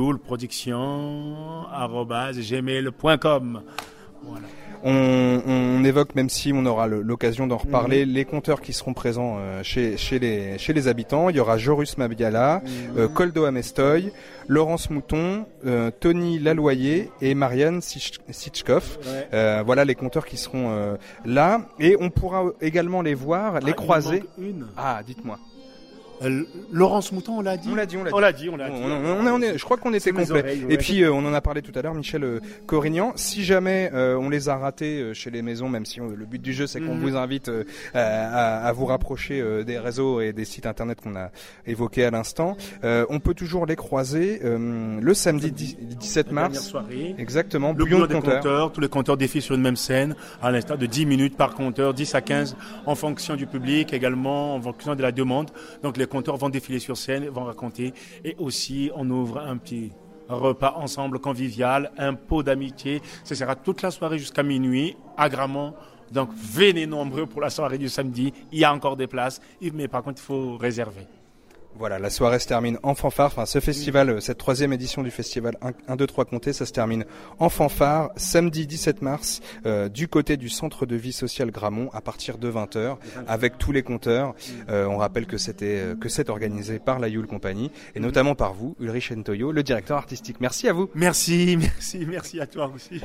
yuleproduction arobase gmail point com. Voilà. On, on évoque, même si on aura le, l'occasion d'en reparler, mmh. les compteurs qui seront présents euh, chez, chez, les, chez les habitants. Il y aura Jorus Mabiala, mmh. euh, Koldo Amestoy, Laurence Mouton, euh, Tony Laloyer et Marianne Sitchkov. Ouais. Euh, voilà les compteurs qui seront euh, là. Et on pourra également les voir, ah, les croiser. Une. Ah, dites-moi. Euh, Laurence Mouton, on l'a dit. On l'a dit, on l'a dit. On l'a dit, on l'a dit. On, on, on, on est, je crois qu'on était complet. Oreilles, ouais. Et puis euh, on en a parlé tout à l'heure, Michel euh, Corrignan. Si jamais euh, on les a ratés euh, chez les maisons, même si on, le but du jeu c'est qu'on mmh. vous invite euh, à, à vous rapprocher euh, des réseaux et des sites internet qu'on a évoqués à l'instant, euh, on peut toujours les croiser euh, le samedi dix-sept mars. Soirée. Exactement. Le bouillon de compteurs. compteurs. Tous les compteurs défilent sur une même scène, à l'instant de dix minutes par compteur, dix à quinze, en fonction du public, également en fonction de la demande. Donc les compteurs vont défiler sur scène, vont raconter, et aussi on ouvre un petit repas ensemble convivial, un pot d'amitié. Ce sera toute la soirée jusqu'à minuit à Gramont. Donc venez nombreux pour la soirée du samedi. Il y a encore des places, mais par contre il faut réserver. Voilà, la soirée se termine en fanfare. Enfin, ce festival, cette troisième édition du festival un, deux, trois Comté, ça se termine en fanfare samedi dix-sept mars euh, du côté du centre de vie sociale Gramont à partir de vingt heures avec tous les compteurs. Euh, on rappelle que c'était que c'est organisé par la Yule Company et notamment par vous, Ulrich Ntoyo, le directeur artistique. Merci à vous. Merci, merci, merci à toi aussi.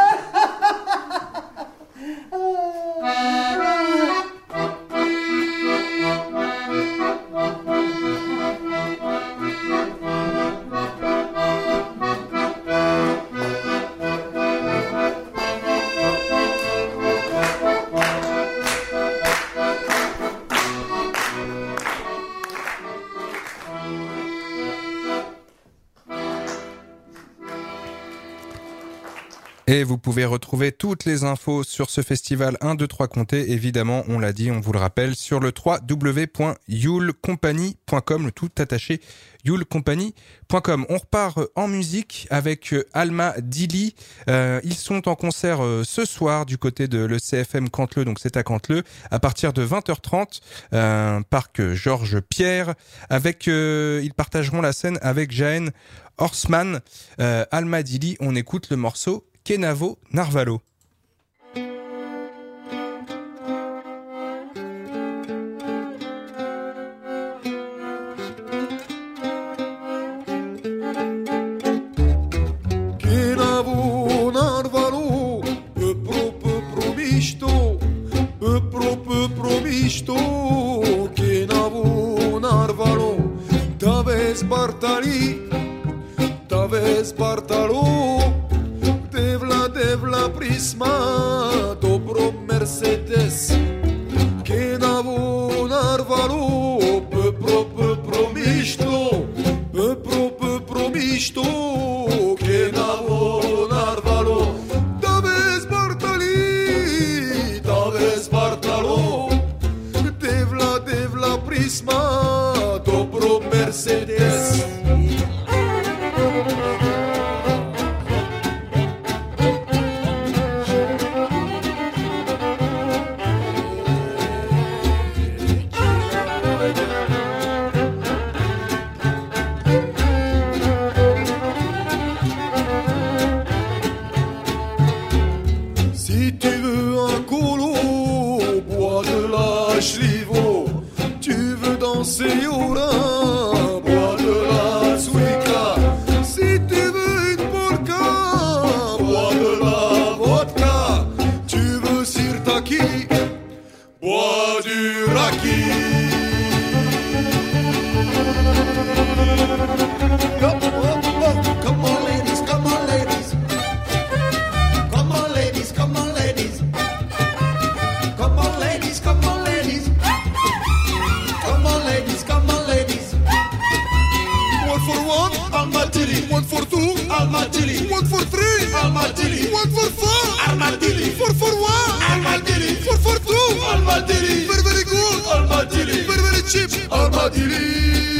Et vous pouvez retrouver toutes les infos sur ce festival un, deux, trois Comté. Évidemment, on l'a dit, on vous le rappelle, sur le w w w point yule company point com, le tout attaché, yule company point com. On repart en musique avec Alma Dili. Euh, ils sont en concert euh, ce soir du côté de l'E C F M Canteleu, donc c'est à Canteleu, à partir de vingt heures trente, euh, parc Georges Pierre. Avec, euh, ils partageront la scène avec Jaen Horstman. Euh, Alma Dili, on écoute le morceau Kenavo Narvalo. Kenavo Narvalo, peu pro peu pro misto, peu pro peu pro misto, Kenavo Narvalo, Tavez Bartali, Tavez Bartalo. Devla, devla prisma, dobro Mercedes, Kenavo Narvalo, peu pro, peu pro misto, peu pro, peu pro misto, Kenavo Narvalo, Davez Bartali, Davez Bartalo, devla, devla prisma, dobro Mercedes. Señora, bois de la suica. Si tu veux une polka, bois de la vodka. Tu veux sirtaki, bois du raki. Come on, ladies, come on, ladies. Come on, ladies, come on, ladies. Come on, ladies, come on, ladies. Come on, ladies, come on, ladies. One for one, Almaty. One for two, Almaty. One for three, Almaty. One for four, Almaty. Four for one, Almaty. Four for two, Almaty. Very, very good, Almaty. Very, very cheap, Almaty.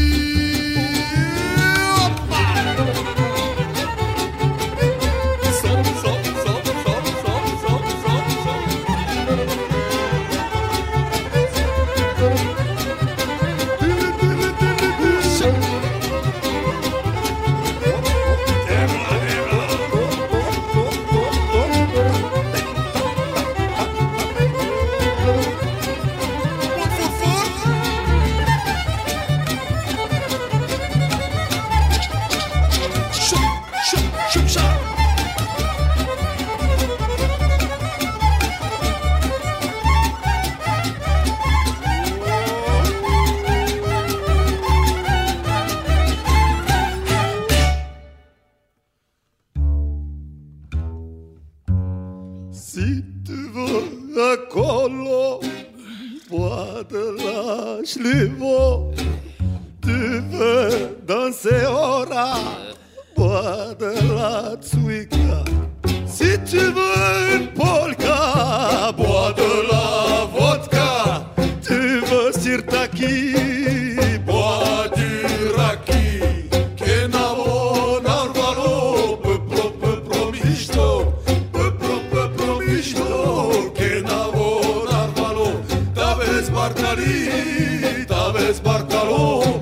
Si tu veux un colo, bois de la schlivo. Tu veux danser ora, bois de la tsuika. Si tu veux une polka, bois de la vodka. Tu veux sirtaki, bois du raki. Kenavo Narvalo, peu pro, peu pro misto. Peu pro, peu pro misto. Kenavo Narvalo, Tavez Bartali, Tavez Bartalo.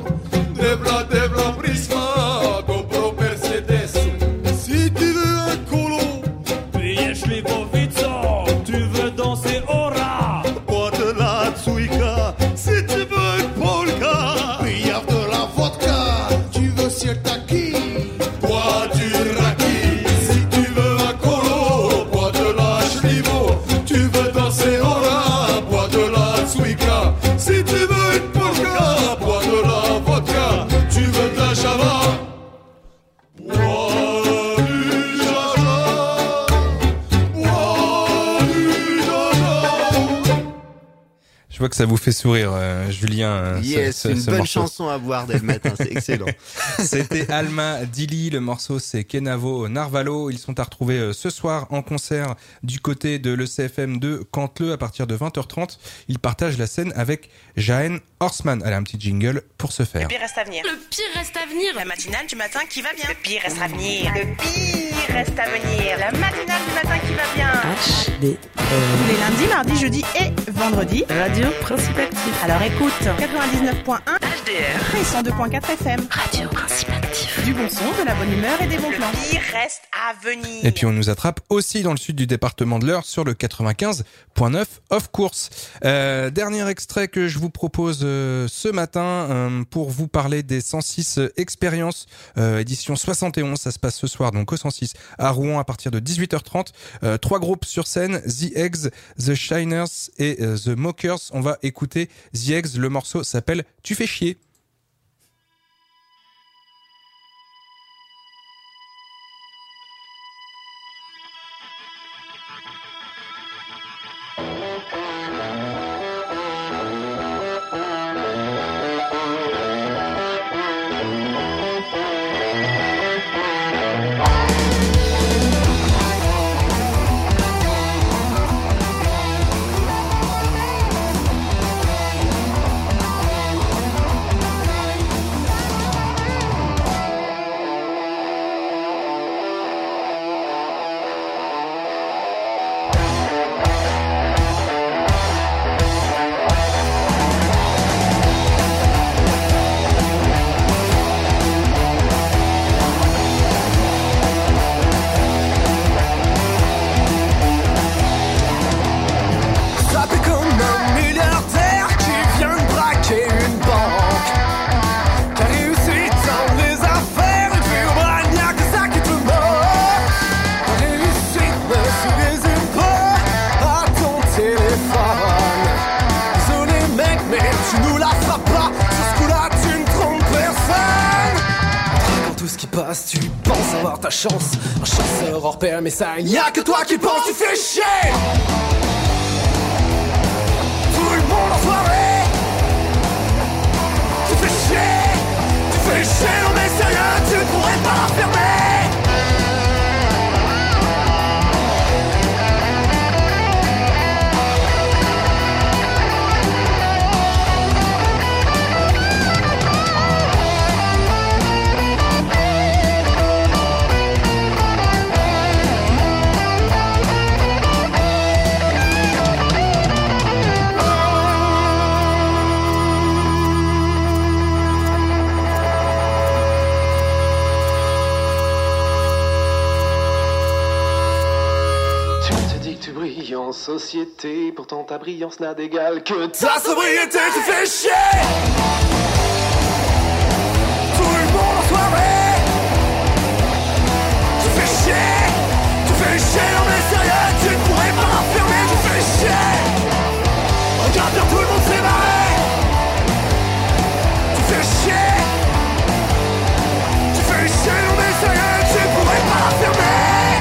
que ça vous fait sourire, euh, Julien. euh, Yes, ce, ce, une ce bonne morceau. chanson à boire dès le matin, c'est excellent. C'était Alma Dili, le morceau c'est Kenavo Narvalo. Ils sont à retrouver euh, ce soir en concert du côté de l'E C F M de Cantleux à partir de vingt heures trente. Ils partagent la scène avec Jahen Horseman. Allez, un petit jingle pour ce faire. Le pire reste à venir. Le pire reste à venir. La matinale du matin qui va bien. Le pire reste à venir. Le pire reste à venir. La matinale du matin qui va bien. H D Tous les lundis, mardis, jeudis et vendredis. Radio Principe Actif. Alors écoute, quatre-vingt-dix-neuf point un H D R et cent deux point quatre F M. Radio Principe Actif. Du bon son, de la bonne humeur et des bons plans. Le pire reste à venir. Et puis on nous attrape aussi dans le sud du département de l'Eure sur le quatre-vingt-quinze point neuf of course. Euh, dernier extrait que je vous propose euh, ce matin euh, pour vous parler des cent six euh, expériences euh, édition soixante et onze. Ça se passe ce soir donc au cent six à Rouen à partir de dix-huit heures trente. Euh, trois groupes sur scène, The Eggs, The Shiners et euh, The Mockers. On va écouter The Eggs. Le morceau s'appelle Tu fais chier. Ça fait comme un milliardaire qui vient de braquer une banque, qui a réussi dans les affaires, et puis bah, il n'y a que ça qui te manque. La réussite ne se résume pas à ton téléphone. Désolé mec, mais tu nous la feras pas, sur ce coup-là tu ne trompes personne. Dans tout ce qui passe, tu penses avoir ta chance, un chasseur hors pair, mais ça, il n'y a que toi qui penses, tu fais chier. Tout le monde en soirée. Tu fais chier. Tu fais chier, non mais sérieux, tu pourrais pas la fermer. Tu te dis que tu brilles en société, pourtant ta brillance n'a d'égal que ta sobriété. Tu fais chier. Tout le monde en soirée. Tu fais chier. Tu fais chier, non mais sérieux, tu ne pourrais pas la fermer. Tu fais chier. Regarde bien, tout le monde s'est barré. Tu fais chier. Tu fais chier, non mais sérieux, tu ne pourrais pas la fermer.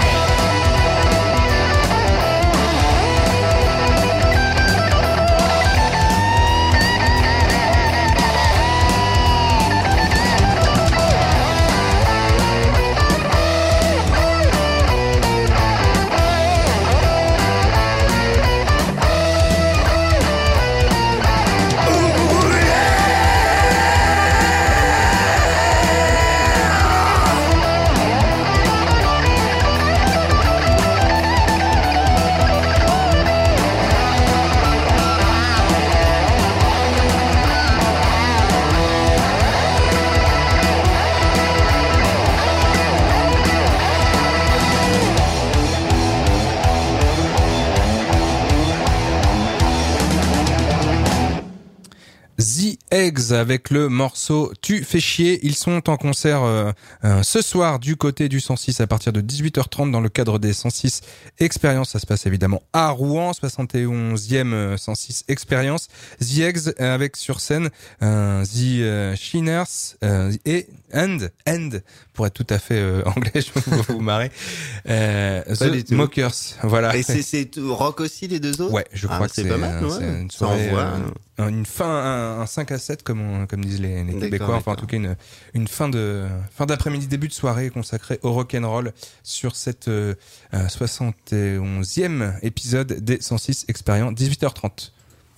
The Eggs avec le morceau Tu fais chier. Ils sont en concert euh, euh, ce soir du côté du cent six à partir de dix-huit heures trente dans le cadre des cent six Expériences. Ça se passe évidemment à Rouen, soixante et onzième euh, cent six Expérience. The Eggs avec sur scène euh, The euh, Shiners euh, et and, and, pour être tout à fait euh, anglais, je vous, vous marrer. Euh, The Mockers, voilà. Et c'est, c'est tout, rock aussi les deux autres. Ouais, je crois ah, que c'est, c'est pas mal. Ouais. C'est une soirée, euh, une fin, un, un cinq à sept comme on, comme disent les, les Québécois. Enfin, en tout cas, une une fin de fin d'après-midi, début de soirée consacrée au rock'n'roll sur cette euh, soixante et onzième épisode des cent six Expériences, dix-huit heures trente.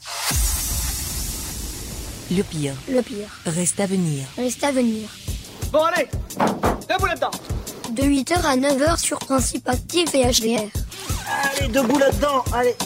Le pire. Le pire. Reste à venir. Reste à venir. Bon allez, debout là-dedans. De huit heures à neuf heures sur Principe Actif et H D R. Allez, debout là-dedans, allez.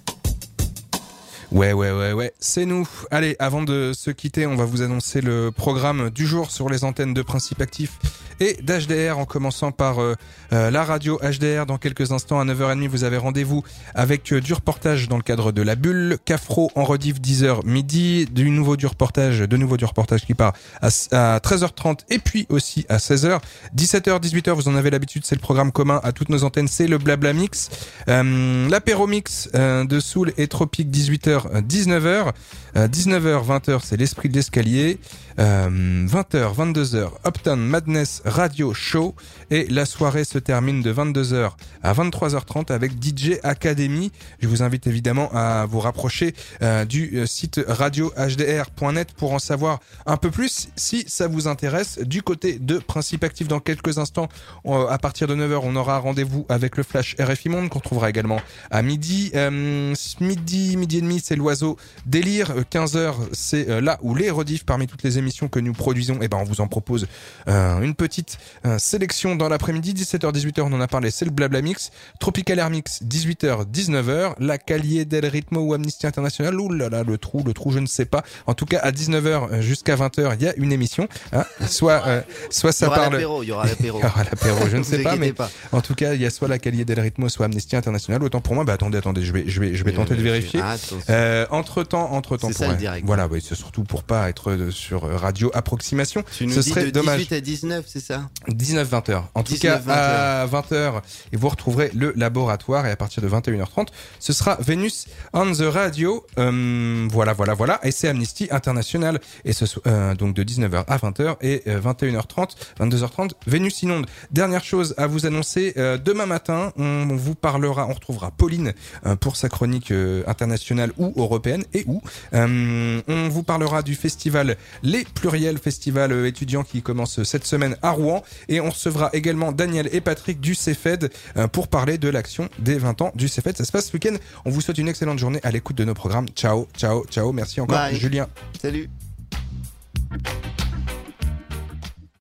Ouais, ouais, ouais, ouais, c'est nous. Allez, avant de se quitter, on va vous annoncer le programme du jour sur les antennes de Principe Actif et d'H D R, en commençant par euh, euh, la radio H D R. Dans quelques instants, à neuf heures trente, vous avez rendez-vous avec euh, du reportage dans le cadre de la bulle. Cafro en rediff dix heures midi, du nouveau du reportage, de nouveau du reportage qui part à, à treize heures trente et puis aussi à seize heures. dix-sept heures, dix-huit heures, vous en avez l'habitude, c'est le programme commun à toutes nos antennes, c'est le Blabla Mix. Euh, l'apéro mix euh, de Soul et Tropique, dix-huit heures, dix-neuf heures. Euh, dix-neuf heures, vingt heures, c'est l'esprit de l'escalier. Euh, vingt heures, vingt-deux heures, Uptown Madness Radio Show. Et la soirée se termine de vingt-deux heures à vingt-trois heures trente avec D J Academy. Je vous invite évidemment à vous rapprocher euh, du euh, site radio h d r point net pour en savoir un peu plus si ça vous intéresse. Du côté de Principe Actif, dans quelques instants, on, à partir de neuf heures, on aura rendez-vous avec le Flash R F I Monde qu'on retrouvera également à midi. Euh, midi, midi et demi, c'est l'oiseau délire. quinze heures, c'est euh, là où les rediffs parmi toutes les émissions que nous produisons, et eh ben on vous en propose euh, une petite euh, sélection dans l'après-midi. Dix-sept heures, dix-huit heures, on en a parlé, c'est le Blabla Mix. Tropical Air Mix, dix-huit heures, dix-neuf heures. La Cahier del Ritmo ou Amnesty International, ouh là là, le trou, le trou, je ne sais pas. En tout cas, à dix-neuf heures jusqu'à vingt heures, il y a une émission. Hein, soit, euh, soit ça parle. Il y aura l'apéro, il y aura l'apéro. Il y aura l'apéro, je ne sais pas, mais pas. En tout cas, il y a soit la Cahier del Ritmo, soit Amnesty International. Autant pour moi, bah attendez, attendez, je vais, je vais, je vais tenter de vérifier. Euh, entre temps, entre temps, c'est pour, ça, le direct. voilà, oui, c'est surtout pour pas être sur Radio Approximation. Tu nous Ce dis serait de dommage. dix-huit à dix-neuf, c'est ça? dix-neuf vingt heures. En tout cas, à vingt heures, et vous retrouverez le laboratoire, et à partir de vingt et une heures trente, ce sera Venus on the Radio. Euh, voilà, voilà, voilà. Et c'est Amnesty International. Et ce, euh, donc de dix-neuf heures à vingt heures et euh, vingt et une heures trente, vingt-deux heures trente, Vénus Inonde. Dernière chose à vous annoncer, euh, demain matin, on vous parlera, on retrouvera Pauline euh, pour sa chronique euh, internationale ou européenne, et où euh, on vous parlera du festival Les Pluriels, festival euh, étudiant qui commence cette semaine à Rouen, et on recevra également Daniel et Patrick du C E F E D euh, pour parler de l'action des vingt ans du C E F E D. Ça se passe ce week-end. On vous souhaite une excellente journée à l'écoute de nos programmes. Ciao, ciao, ciao. Merci encore, Bye. Julien. Salut.